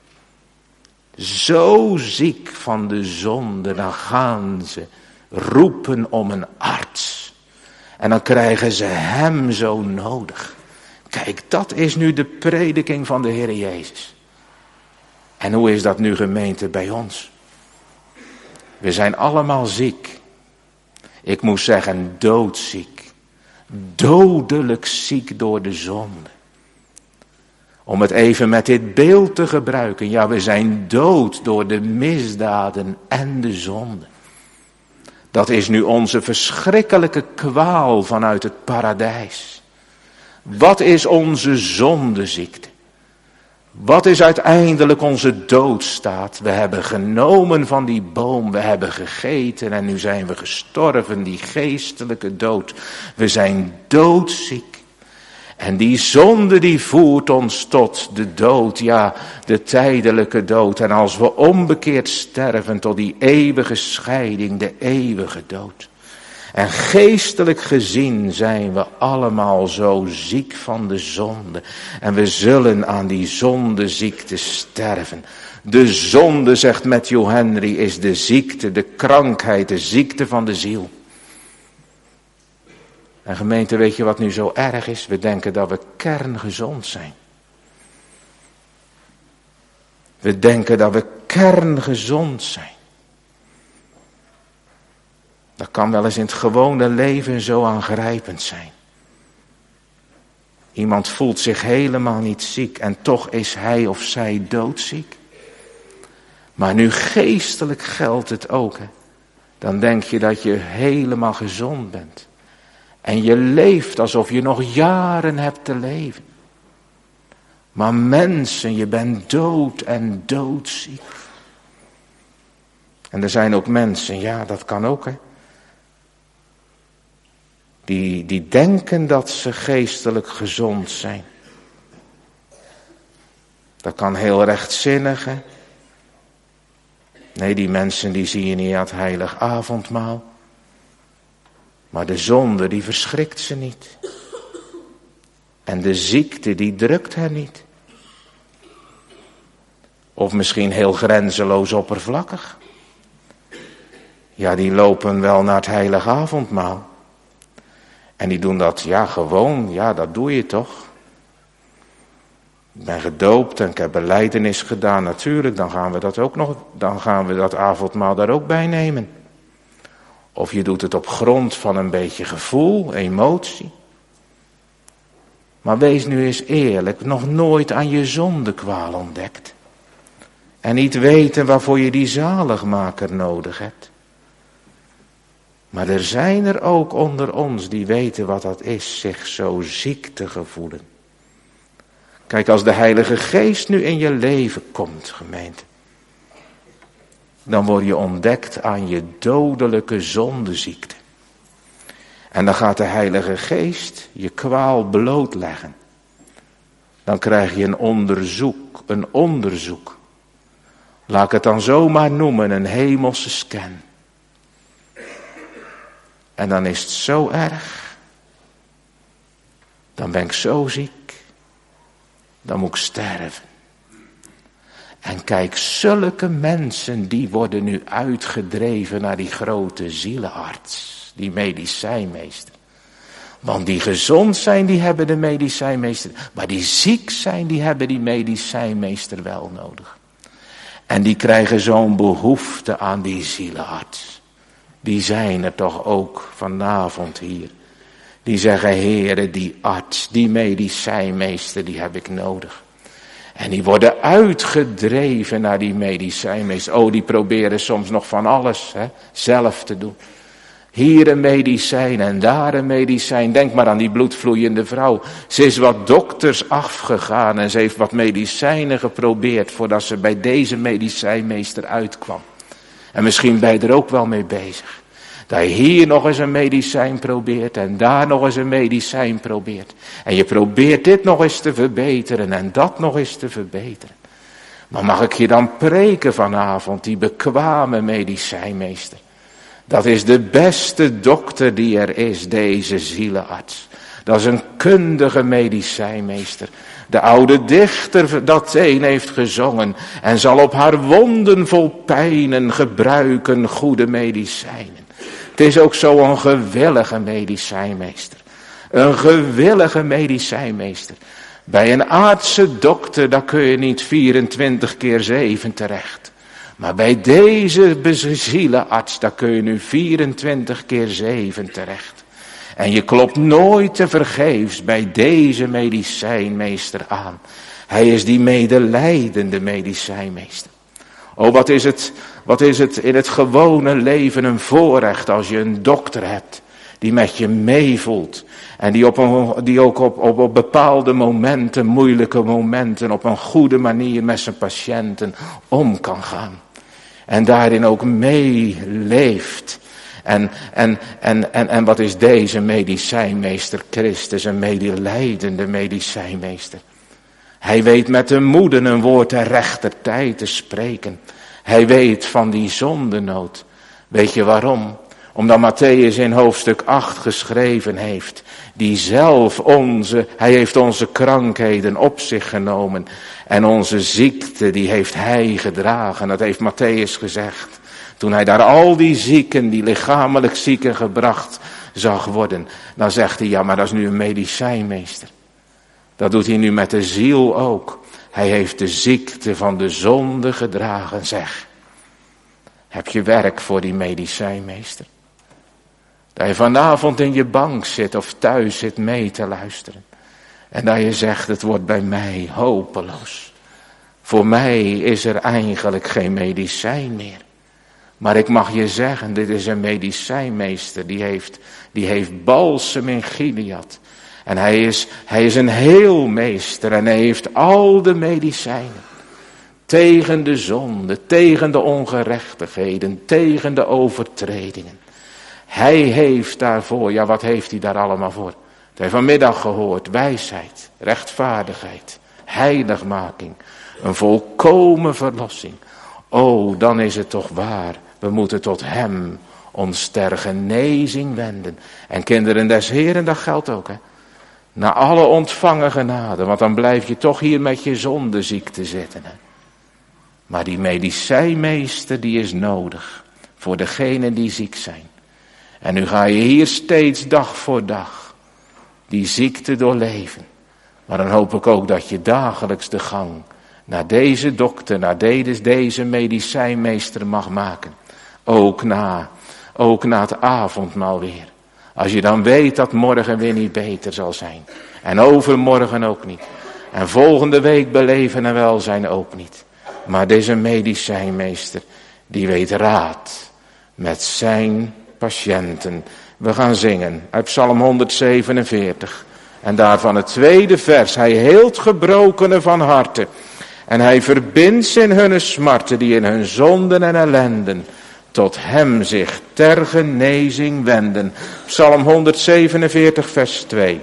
Zo ziek van de zonde, dan gaan ze roepen om een arts. En dan krijgen ze hem zo nodig. Kijk, dat is nu de prediking van de Heer Jezus. En hoe is dat nu, gemeente, bij ons? We zijn allemaal ziek. Ik moet zeggen doodziek. Dodelijk ziek door de zonde. Om het even met dit beeld te gebruiken. Ja, we zijn dood door de misdaden en de zonde. Dat is nu onze verschrikkelijke kwaal vanuit het paradijs. Wat is onze zondeziekte? Wat is uiteindelijk onze doodstaat? We hebben genomen van die boom, we hebben gegeten en nu zijn we gestorven, die geestelijke dood. We zijn doodziek. En die zonde die voert ons tot de dood, ja, de tijdelijke dood. En als we onbekeerd sterven tot die eeuwige scheiding, de eeuwige dood. En geestelijk gezien zijn we allemaal zo ziek van de zonde. En we zullen aan die zondeziekte sterven. De zonde, zegt Matthew Henry, is de ziekte, de krankheid, de ziekte van de ziel. En gemeente, weet je wat nu zo erg is? We denken dat we kerngezond zijn. We denken dat we kerngezond zijn. Dat kan wel eens in het gewone leven zo aangrijpend zijn. Iemand voelt zich helemaal niet ziek en toch is hij of zij doodziek. Maar nu geestelijk geldt het ook. Hè? Dan denk je dat je helemaal gezond bent. En je leeft alsof je nog jaren hebt te leven. Maar mensen, je bent dood en doodziek. En er zijn ook mensen, ja, dat kan ook, hè. Die, die denken dat ze geestelijk gezond zijn. Dat kan heel rechtzinnig, hè. Nee, die mensen die zie je niet aan het heilig avondmaal. Maar de zonde die verschrikt ze niet. En de ziekte die drukt hen niet. Of misschien heel grenzeloos oppervlakkig. Ja, die lopen wel naar het heilig avondmaal. En die doen dat, ja, gewoon, ja, dat doe je toch. Ik ben gedoopt en ik heb belijdenis gedaan, natuurlijk, dan gaan we dat ook nog, dan gaan we dat avondmaal daar ook bij nemen. Of je doet het op grond van een beetje gevoel, emotie. Maar wees nu eens eerlijk, nog nooit aan je zondekwaal ontdekt. En niet weten waarvoor je die zaligmaker nodig hebt. Maar er zijn er ook onder ons die weten wat dat is, zich zo ziek te gevoelen. Kijk, als de Heilige Geest nu in je leven komt, gemeente. Dan word je ontdekt aan je dodelijke zondeziekte. En dan gaat de Heilige Geest je kwaal blootleggen. Dan krijg je een onderzoek, een onderzoek. Laat ik het dan zomaar noemen, een hemelse scan. En dan is het zo erg. Dan ben ik zo ziek. Dan moet ik sterven. En kijk, zulke mensen die worden nu uitgedreven naar die grote zielenarts. Die medicijnmeester. Want die gezond zijn, die hebben de medicijnmeester. Maar die ziek zijn, die hebben die medicijnmeester wel nodig. En die krijgen zo'n behoefte aan die zielenarts. Die zijn er toch ook vanavond hier. Die zeggen, Heere, die arts, die medicijnmeester, die heb ik nodig. En die worden uitgedreven naar die medicijnmeester. Oh, die proberen soms nog van alles, hè, zelf te doen. Hier een medicijn en daar een medicijn. Denk maar aan die bloedvloeiende vrouw. Ze is wat dokters afgegaan en ze heeft wat medicijnen geprobeerd voordat ze bij deze medicijnmeester uitkwam. En misschien ben je er ook wel mee bezig. Dat je hier nog eens een medicijn probeert en daar nog eens een medicijn probeert. En je probeert dit nog eens te verbeteren en dat nog eens te verbeteren. Maar mag ik je dan preken vanavond, die bekwame medicijnmeester. Dat is de beste dokter die er is, deze zielenarts. Dat is een kundige medicijnmeester. De oude dichter dat een heeft gezongen. En zal op haar wonden vol pijnen gebruiken goede medicijnen. Het is ook zo'n gewillige medicijnmeester. Een gewillige medicijnmeester. Bij een aardse dokter, daar kun je niet vierentwintig keer zeven terecht. Maar bij deze zielenarts, daar kun je nu vierentwintig keer zeven terecht. En je klopt nooit te vergeefs bij deze medicijnmeester aan. Hij is die medelijdende medicijnmeester. Oh, wat is het, wat is het in het gewone leven een voorrecht als je een dokter hebt. Die met je meevoelt. En die, op een, die ook op, op, op bepaalde momenten, moeilijke momenten, op een goede manier met zijn patiënten om kan gaan. En daarin ook meeleeft. En, en, en, en, en wat is deze medicijnmeester Christus, een medelijdende medicijnmeester. Hij weet met de moeden een woord ter rechter tijd te spreken. Hij weet van die zondenood. Weet je waarom? Omdat Mattheüs in hoofdstuk acht geschreven heeft. Die zelf onze, hij heeft onze krankheden op zich genomen. En onze ziekte, die heeft hij gedragen. Dat heeft Mattheüs gezegd. Toen hij daar al die zieken, die lichamelijk zieken gebracht zag worden. Dan zegt hij, ja, maar dat is nu een medicijnmeester. Dat doet hij nu met de ziel ook. Hij heeft de ziekte van de zonde gedragen, zeg. Heb je werk voor die medicijnmeester? Dat je vanavond in je bank zit of thuis zit mee te luisteren. En dat je zegt, het wordt bij mij hopeloos. Voor mij is er eigenlijk geen medicijn meer. Maar ik mag je zeggen, dit is een medicijnmeester. Die heeft, die heeft balsem in Gilead. En hij is, hij is een heelmeester en hij heeft al de medicijnen. Tegen de zonde, tegen de ongerechtigheden, tegen de overtredingen. Hij heeft daarvoor, ja wat heeft hij daar allemaal voor? Het heeft vanmiddag gehoord, wijsheid, rechtvaardigheid, heiligmaking, een volkomen verlossing. O, dan is het toch waar, we moeten tot hem ons ter genezing wenden. En kinderen des Heren, dat geldt ook, hè. Na alle ontvangen genade, want dan blijf je toch hier met je zondeziekte zitten, hè. Maar die medicijnmeester die is nodig voor degenen die ziek zijn. En nu ga je hier steeds dag voor dag die ziekte doorleven. Maar dan hoop ik ook dat je dagelijks de gang naar deze dokter, naar deze, deze medicijnmeester mag maken. Ook na, ook na het avondmaal weer. Als je dan weet dat morgen weer niet beter zal zijn. En overmorgen ook niet. En volgende week beleven en welzijn ook niet. Maar deze medicijnmeester, die weet raad met zijn patiënten. We gaan zingen uit Psalm honderdzevenenveertig. En daarvan het tweede vers. Hij heelt gebrokenen van harte. En hij verbindt ze in hun smarten, die in hun zonden en ellenden tot hem zich ter genezing wenden. Psalm honderdzevenenveertig vers twee.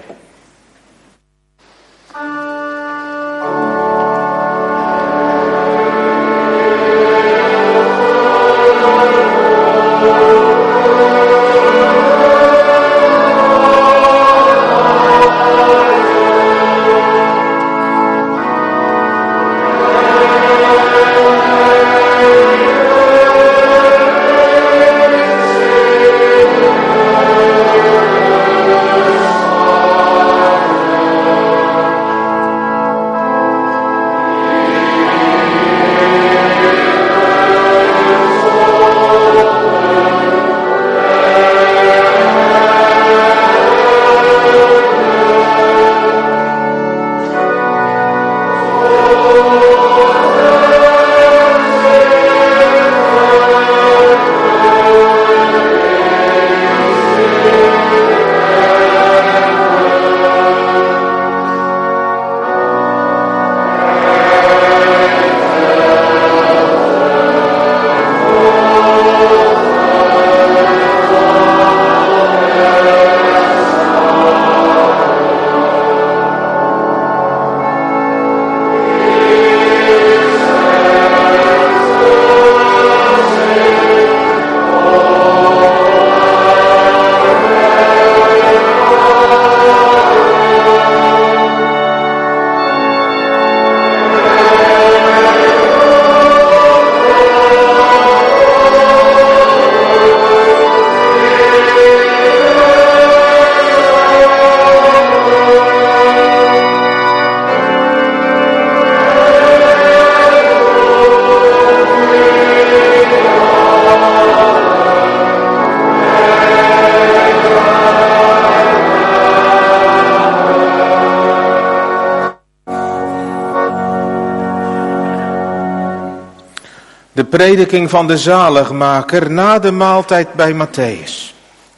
De prediking van de zaligmaker na de maaltijd bij Mattheüs.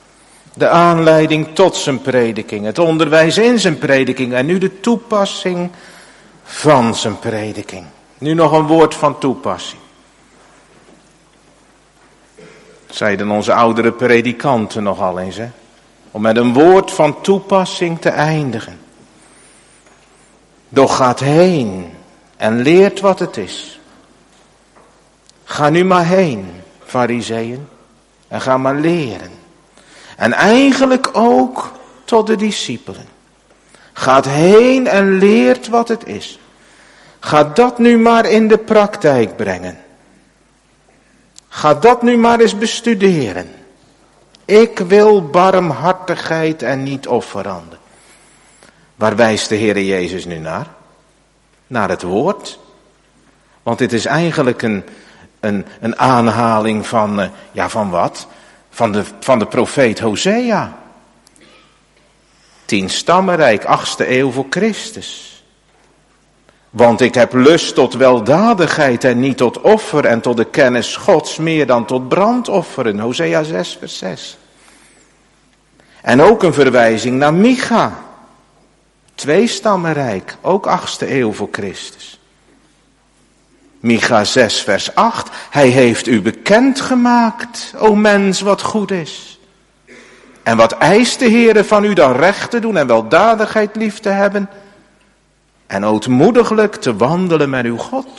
De aanleiding tot zijn prediking, het onderwijs in zijn prediking en nu de toepassing van zijn prediking. Nu nog een woord van toepassing. Zeiden onze oudere predikanten nogal eens, hè? Om met een woord van toepassing te eindigen. Doch gaat heen en leert wat het is. Ga nu maar heen, Farizeeën, en ga maar leren. En eigenlijk ook tot de discipelen. Gaat heen en leert wat het is. Ga dat nu maar in de praktijk brengen. Ga dat nu maar eens bestuderen. Ik wil barmhartigheid en niet offeranden. Waar wijst de Heere Jezus nu naar? Naar het woord. Want dit is eigenlijk een, een, een aanhaling van, uh, ja van wat? Van de, van de profeet Hosea. Tien stammenrijk, achtste eeuw voor Christus. Want ik heb lust tot weldadigheid en niet tot offer en tot de kennis Gods meer dan tot brandofferen. Hosea zes vers zes. En ook een verwijzing naar Micha. Tweestammenrijk, ook achtste eeuw voor Christus. Micha zes vers acht. Hij heeft u bekendgemaakt, o mens, wat goed is. En wat eist de Heere van u dan recht te doen en weldadigheid lief te hebben. En ootmoediglijk te wandelen met uw God.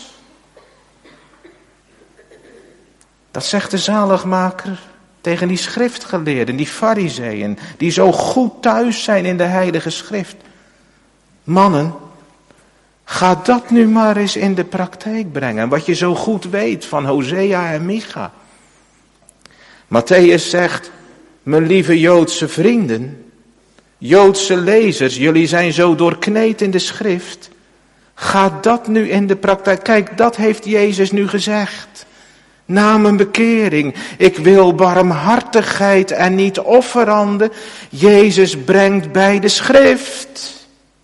Dat zegt de zaligmaker tegen die schriftgeleerden, die farizeeën, die zo goed thuis zijn in de heilige schrift. Mannen, ga dat nu maar eens in de praktijk brengen, wat je zo goed weet van Hosea en Micha. Matthäus zegt, mijn lieve Joodse vrienden, Joodse lezers, jullie zijn zo doorkneed in de schrift. Ga dat nu in de praktijk. Kijk, dat heeft Jezus nu gezegd. Na mijn bekering, ik wil barmhartigheid en niet offeranden. Jezus brengt bij de schrift.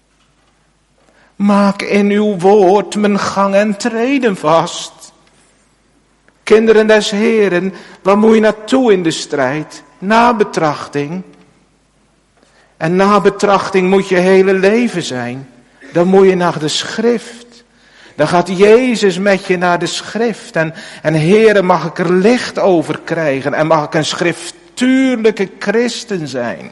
Maak in uw woord mijn gang en treden vast. Kinderen des Heren, waar moet je naartoe in de strijd? Nabetrachting. En nabetrachting moet je hele leven zijn. Dan moet je naar de schrift. Dan gaat Jezus met je naar de schrift. En, en Heere, mag ik er licht over krijgen. En mag ik een schriftuurlijke christen zijn.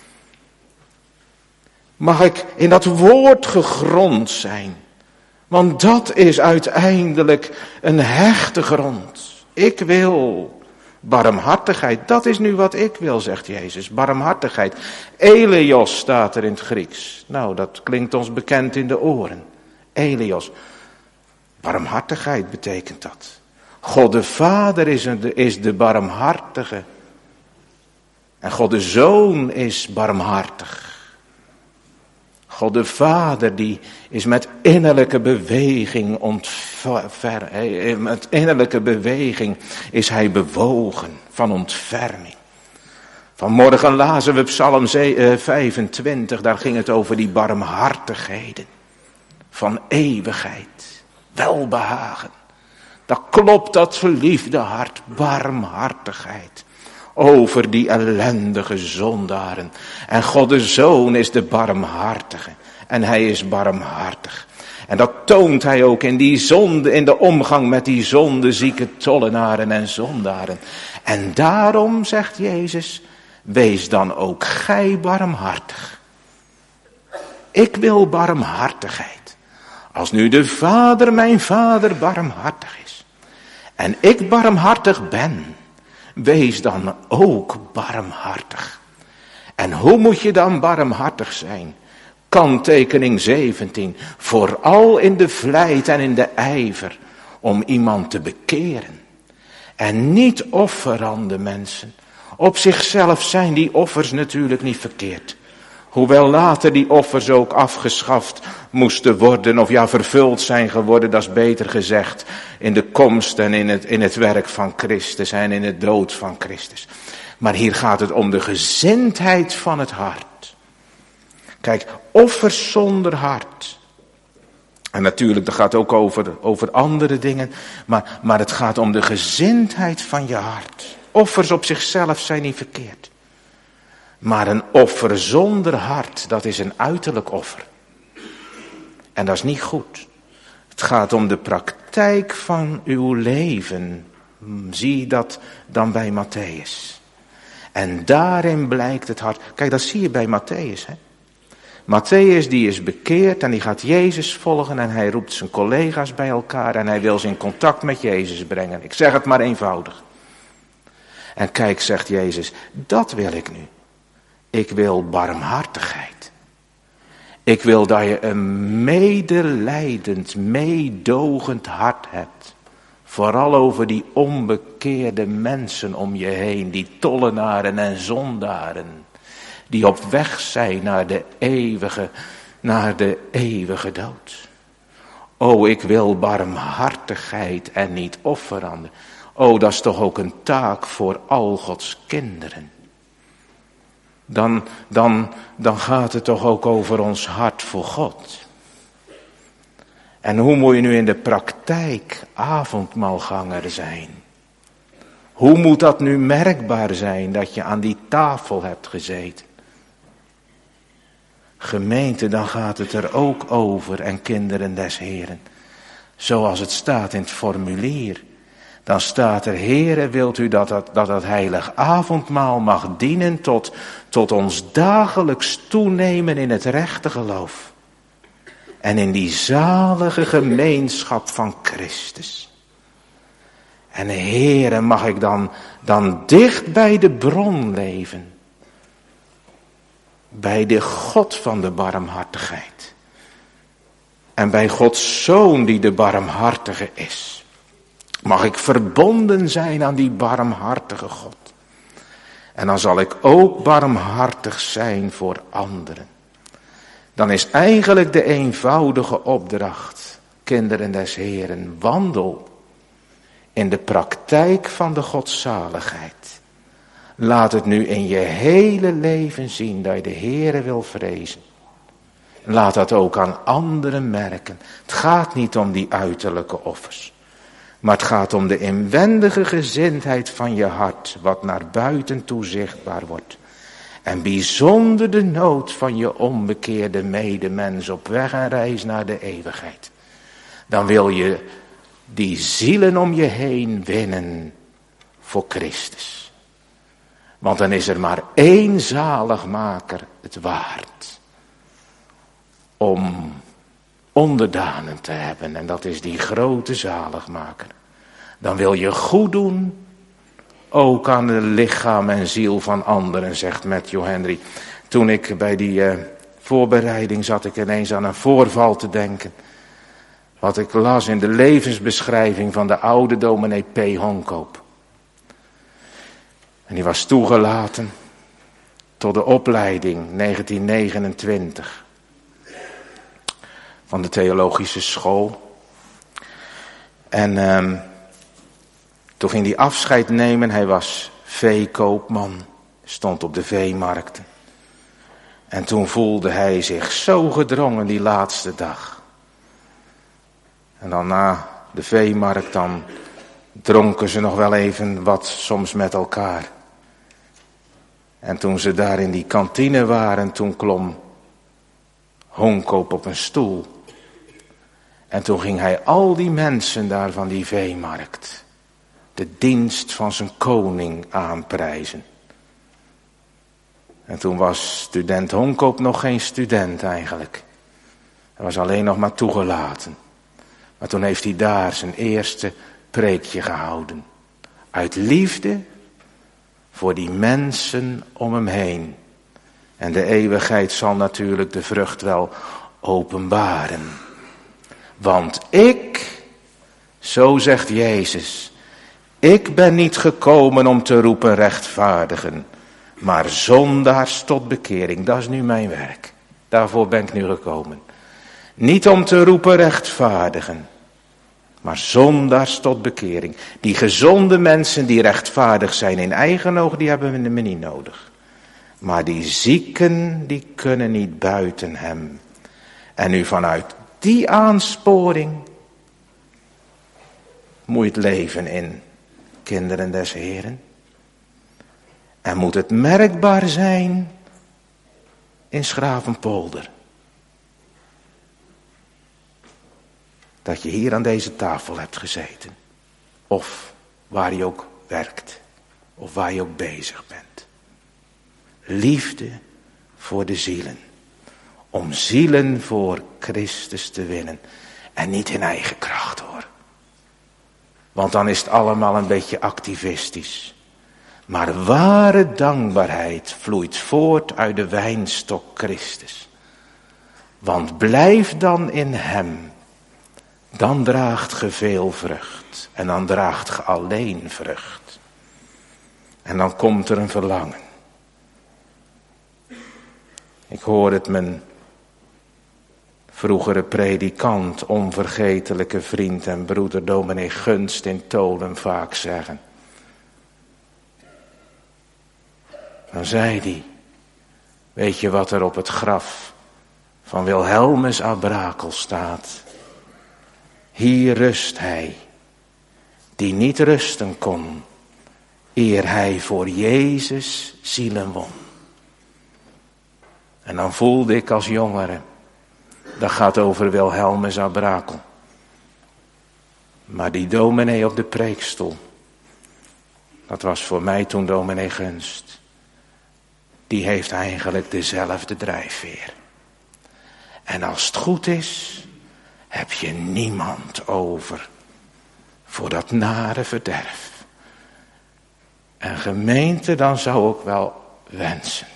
Mag ik in dat woord gegrond zijn. Want dat is uiteindelijk een hechte grond. Ik wil barmhartigheid. Dat is nu wat ik wil, zegt Jezus. Barmhartigheid. Eleos staat er in het Grieks. Nou, dat klinkt ons bekend in de oren. Eleos. Barmhartigheid betekent dat. God de Vader is, een, is de barmhartige. En God de Zoon is barmhartig. God de Vader die is met innerlijke beweging ontfer, met innerlijke beweging is hij bewogen van ontferming. Vanmorgen lazen we Psalm vijfentwintig, daar ging het over die barmhartigheden van eeuwigheid, welbehagen. Dat klopt dat verliefde hart, barmhartigheid. Over die ellendige zondaren. En God de Zoon is de barmhartige. En hij is barmhartig. En dat toont hij ook in die zonde, in de omgang met die zondezieke tollenaren en zondaren. En daarom, zegt Jezus, wees dan ook gij barmhartig. Ik wil barmhartigheid. Als nu de Vader, mijn Vader, barmhartig is. En ik barmhartig ben. Wees dan ook barmhartig. En hoe moet je dan barmhartig zijn? Kanttekening zeventien. Vooral in de vlijt en in de ijver om iemand te bekeren. En niet offerande mensen. Op zichzelf zijn die offers natuurlijk niet verkeerd. Hoewel later die offers ook afgeschaft moesten worden, of ja vervuld zijn geworden, dat is beter gezegd, in de komst en in het, in het werk van Christus en in het dood van Christus. Maar hier gaat het om de gezindheid van het hart. Kijk, offers zonder hart. En natuurlijk, dat gaat ook over, over andere dingen, maar, maar het gaat om de gezindheid van je hart. Offers op zichzelf zijn niet verkeerd. Maar een offer zonder hart, dat is een uiterlijk offer. En dat is niet goed. Het gaat om de praktijk van uw leven. Zie dat dan bij Matthäus. En daarin blijkt het hart. Kijk, dat zie je bij Matthäus. Hè? Matthäus die is bekeerd en die gaat Jezus volgen. En hij roept zijn collega's bij elkaar. En hij wil ze in contact met Jezus brengen. Ik zeg het maar eenvoudig. En kijk, zegt Jezus, dat wil ik nu. Ik wil barmhartigheid. Ik wil dat je een medelijdend, meedogend hart hebt. Vooral over die onbekeerde mensen om je heen. Die tollenaren en zondaren. Die op weg zijn naar de eeuwige, naar de eeuwige dood. O, ik wil barmhartigheid en niet offeranden. O, dat is toch ook een taak voor al Gods kinderen. Dan, dan, dan gaat het toch ook over ons hart voor God. En hoe moet je nu in de praktijk avondmaalganger zijn? Hoe moet dat nu merkbaar zijn dat je aan die tafel hebt gezeten? Gemeente, dan gaat het er ook over en kinderen des Heren. Zoals het staat in het formulier. Dan staat er, Heere, wilt u dat dat, dat, dat heilig avondmaal mag dienen tot, tot ons dagelijks toenemen in het rechte geloof. En in die zalige gemeenschap van Christus. En Heere, mag ik dan, dan dicht bij de bron leven. Bij de God van de barmhartigheid. En bij Gods Zoon die de barmhartige is. Mag ik verbonden zijn aan die barmhartige God. En dan zal ik ook barmhartig zijn voor anderen. Dan is eigenlijk de eenvoudige opdracht, kinderen des Heren, wandel in de praktijk van de godzaligheid. Laat het nu in je hele leven zien dat je de Heere wil vrezen. Laat dat ook aan anderen merken. Het gaat niet om die uiterlijke offers. Maar het gaat om de inwendige gezindheid van je hart, wat naar buiten toe zichtbaar wordt. En bijzonder de nood van je onbekeerde medemens op weg en reis naar de eeuwigheid. Dan wil je die zielen om je heen winnen voor Christus. Want dan is er maar één zaligmaker het waard. Om onderdanen te hebben. En dat is die grote zaligmaker. Dan wil je goed doen. Ook aan de lichaam en ziel van anderen, zegt Matthew Henry. Toen ik bij die uh, voorbereiding zat ik ineens aan een voorval te denken. Wat ik las in de levensbeschrijving van de oude dominee P. Honkoop. En die was toegelaten tot de opleiding negentien negenentwintig. Van de theologische school. En um, toen ging hij afscheid nemen. Hij was veekoopman. Stond op de veemarkten. En toen voelde hij zich zo gedrongen die laatste dag. En dan na de veemarkt dan dronken ze nog wel even wat soms met elkaar. En toen ze daar in die kantine waren, toen klom Honkoop op een stoel. En toen ging hij al die mensen daar van die veemarkt de dienst van zijn koning aanprijzen. En toen was student Honkoop nog geen student eigenlijk. Hij was alleen nog maar toegelaten. Maar toen heeft hij daar zijn eerste preekje gehouden. Uit liefde voor die mensen om hem heen. En de eeuwigheid zal natuurlijk de vrucht wel openbaren. Want ik, zo zegt Jezus, ik ben niet gekomen om te roepen rechtvaardigen, maar zondaars tot bekering. Dat is nu mijn werk. Daarvoor ben ik nu gekomen. Niet om te roepen rechtvaardigen, maar zondaars tot bekering. Die gezonde mensen die rechtvaardig zijn in eigen ogen, die hebben we niet nodig. Maar die zieken, die kunnen niet buiten hem. En nu vanuit die aansporing moet je het leven in, kinderen des Heren. En moet het merkbaar zijn in Schravenpolder. Dat je hier aan deze tafel hebt gezeten. Of waar je ook werkt. Of waar je ook bezig bent. Liefde voor de zielen. Om zielen voor Christus te winnen. En niet in eigen kracht hoor. Want dan is het allemaal een beetje activistisch. Maar ware dankbaarheid vloeit voort uit de wijnstok Christus. Want blijf dan in hem. Dan draagt ge veel vrucht. En dan draagt ge alleen vrucht. En dan komt er een verlangen. Ik hoor het mijn vroegere predikant, onvergetelijke vriend en broeder dominee Gunst in Tolen vaak zeggen. Dan zei hij, weet je wat er op het graf van Wilhelmus à Brakel staat? Hier rust hij, die niet rusten kon, eer hij voor Jezus zielen won. En dan voelde ik als jongere, dat gaat over Wilhelmus à Brakel. Maar die dominee op de preekstoel, dat was voor mij toen dominee Gunst. Die heeft eigenlijk dezelfde drijfveer. En als het goed is, heb je niemand over voor dat nare verderf. En gemeente, dan zou ik wel wensen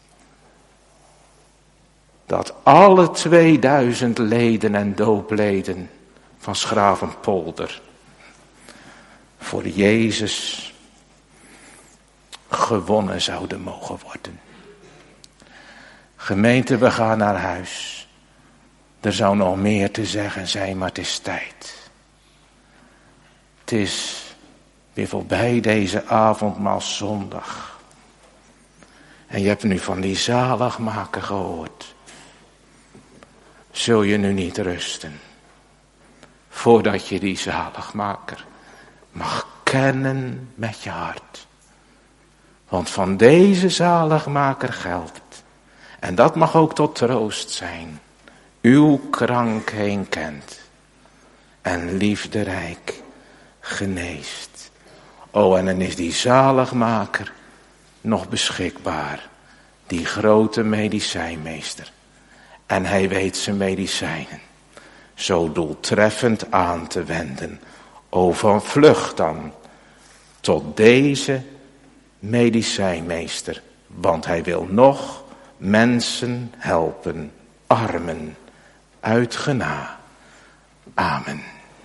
dat alle tweeduizend leden en doopleden van 's Gravenpolder voor Jezus gewonnen zouden mogen worden. Gemeente, we gaan naar huis. Er zou nog meer te zeggen zijn, maar het is tijd. Het is weer voorbij deze avondmaalszondag. En je hebt nu van die zaligmaker gehoord. Zul je nu niet rusten, voordat je die zaligmaker mag kennen met je hart. Want van deze zaligmaker geldt het. En dat mag ook tot troost zijn. Uw krank heen kent. En liefderijk geneest. O, en dan is die zaligmaker nog beschikbaar. Die grote medicijnmeester. En hij weet zijn medicijnen zo doeltreffend aan te wenden. O, van vlucht dan tot deze medicijnmeester. Want hij wil nog mensen helpen, armen, uit gena. Amen.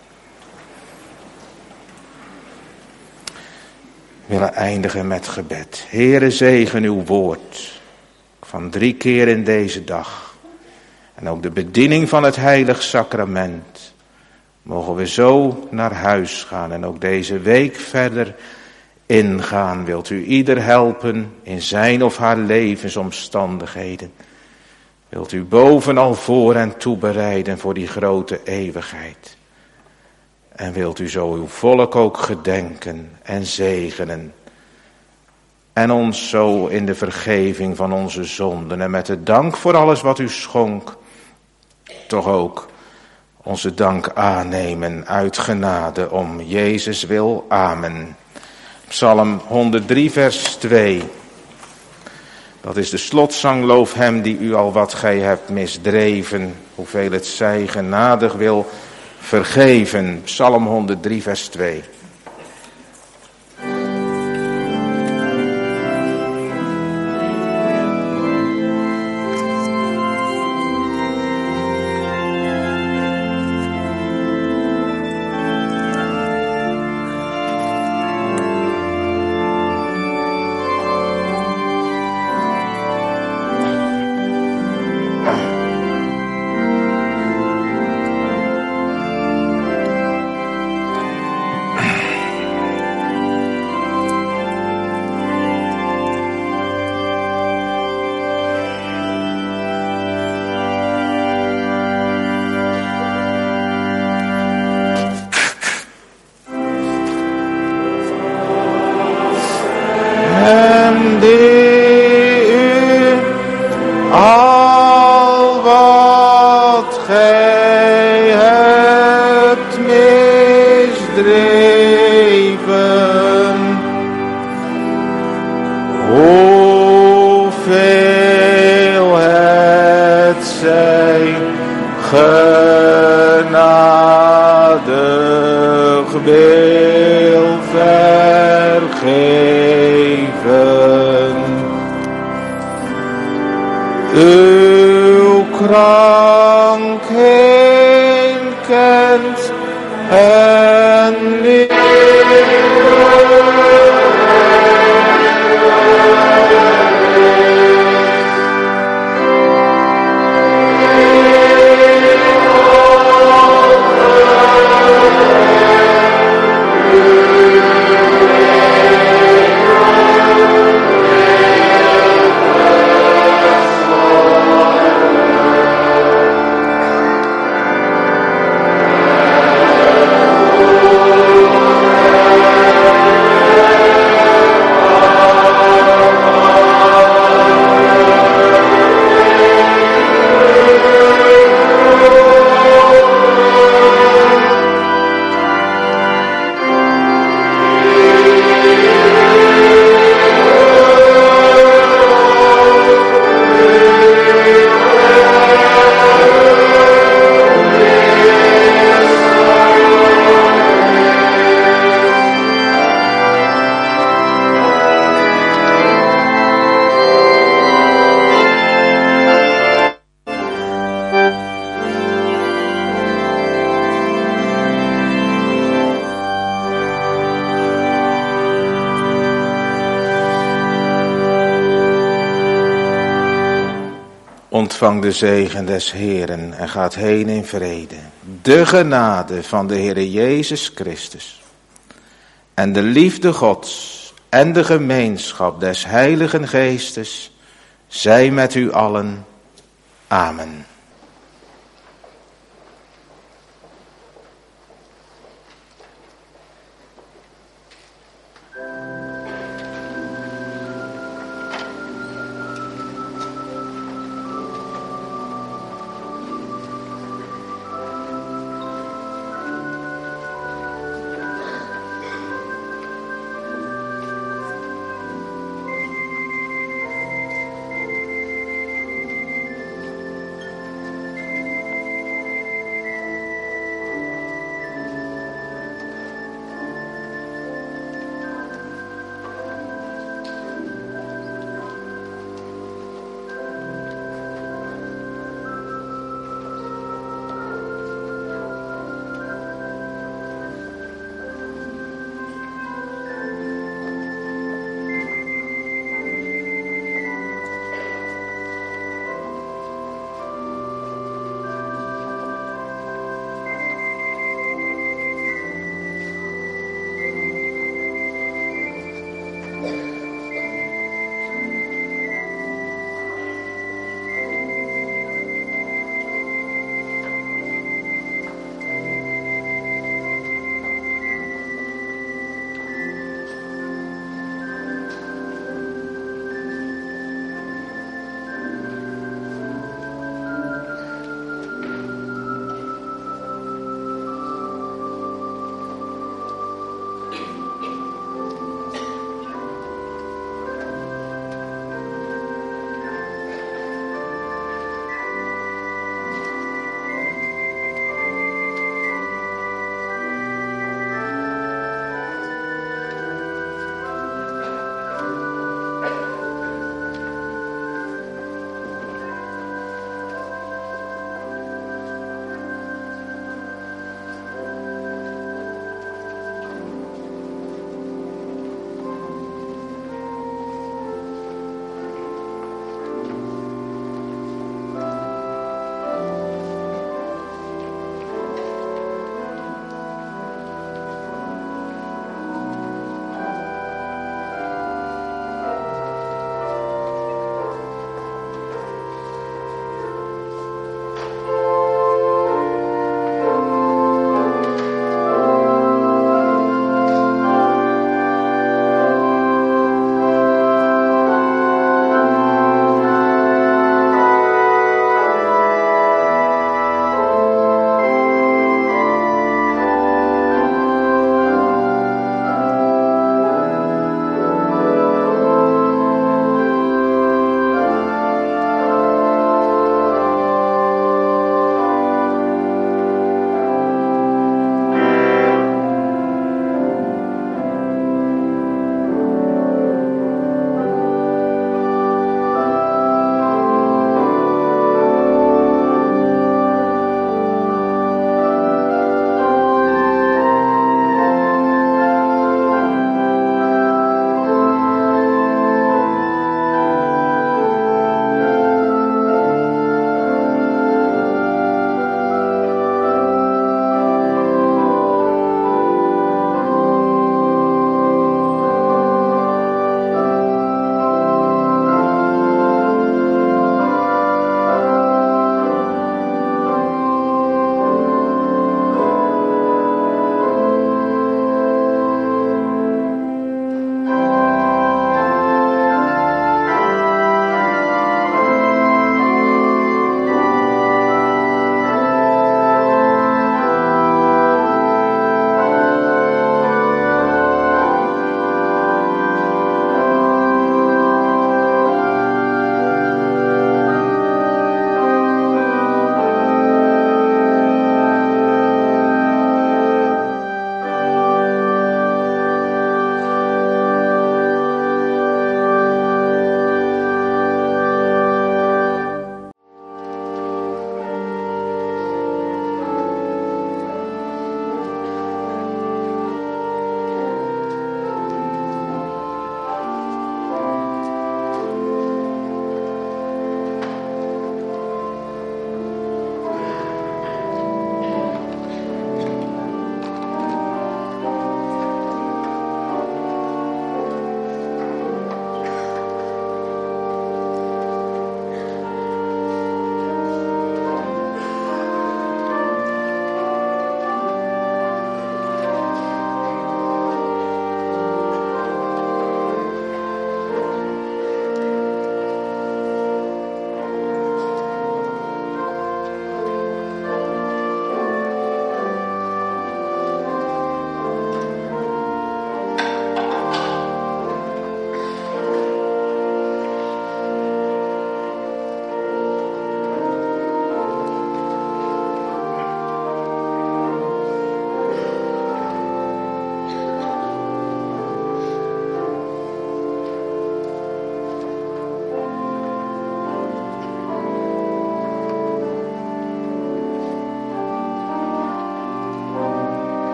We willen eindigen met gebed. Heere, zegen uw woord van drie keer in deze dag. En ook de bediening van het heilig sacrament. Mogen we zo naar huis gaan en ook deze week verder ingaan. Wilt u ieder helpen in zijn of haar levensomstandigheden. Wilt u bovenal voor en toebereiden voor die grote eeuwigheid. En wilt u zo uw volk ook gedenken en zegenen. En ons zo in de vergeving van onze zonden en met de dank voor alles wat u schonk. Toch ook onze dank aannemen uit genade om Jezus wil. Amen. Psalm honderddrie vers twee. Dat is de slotzang, loof hem die u al wat gij hebt misdreven. Hoeveel het zij genadig wil vergeven. Psalm honderddrie vers twee. Ontvang de zegen des Heeren en gaat heen in vrede. De genade van de Heere Jezus Christus en de liefde Gods en de gemeenschap des Heiligen Geestes zij met u allen. Amen.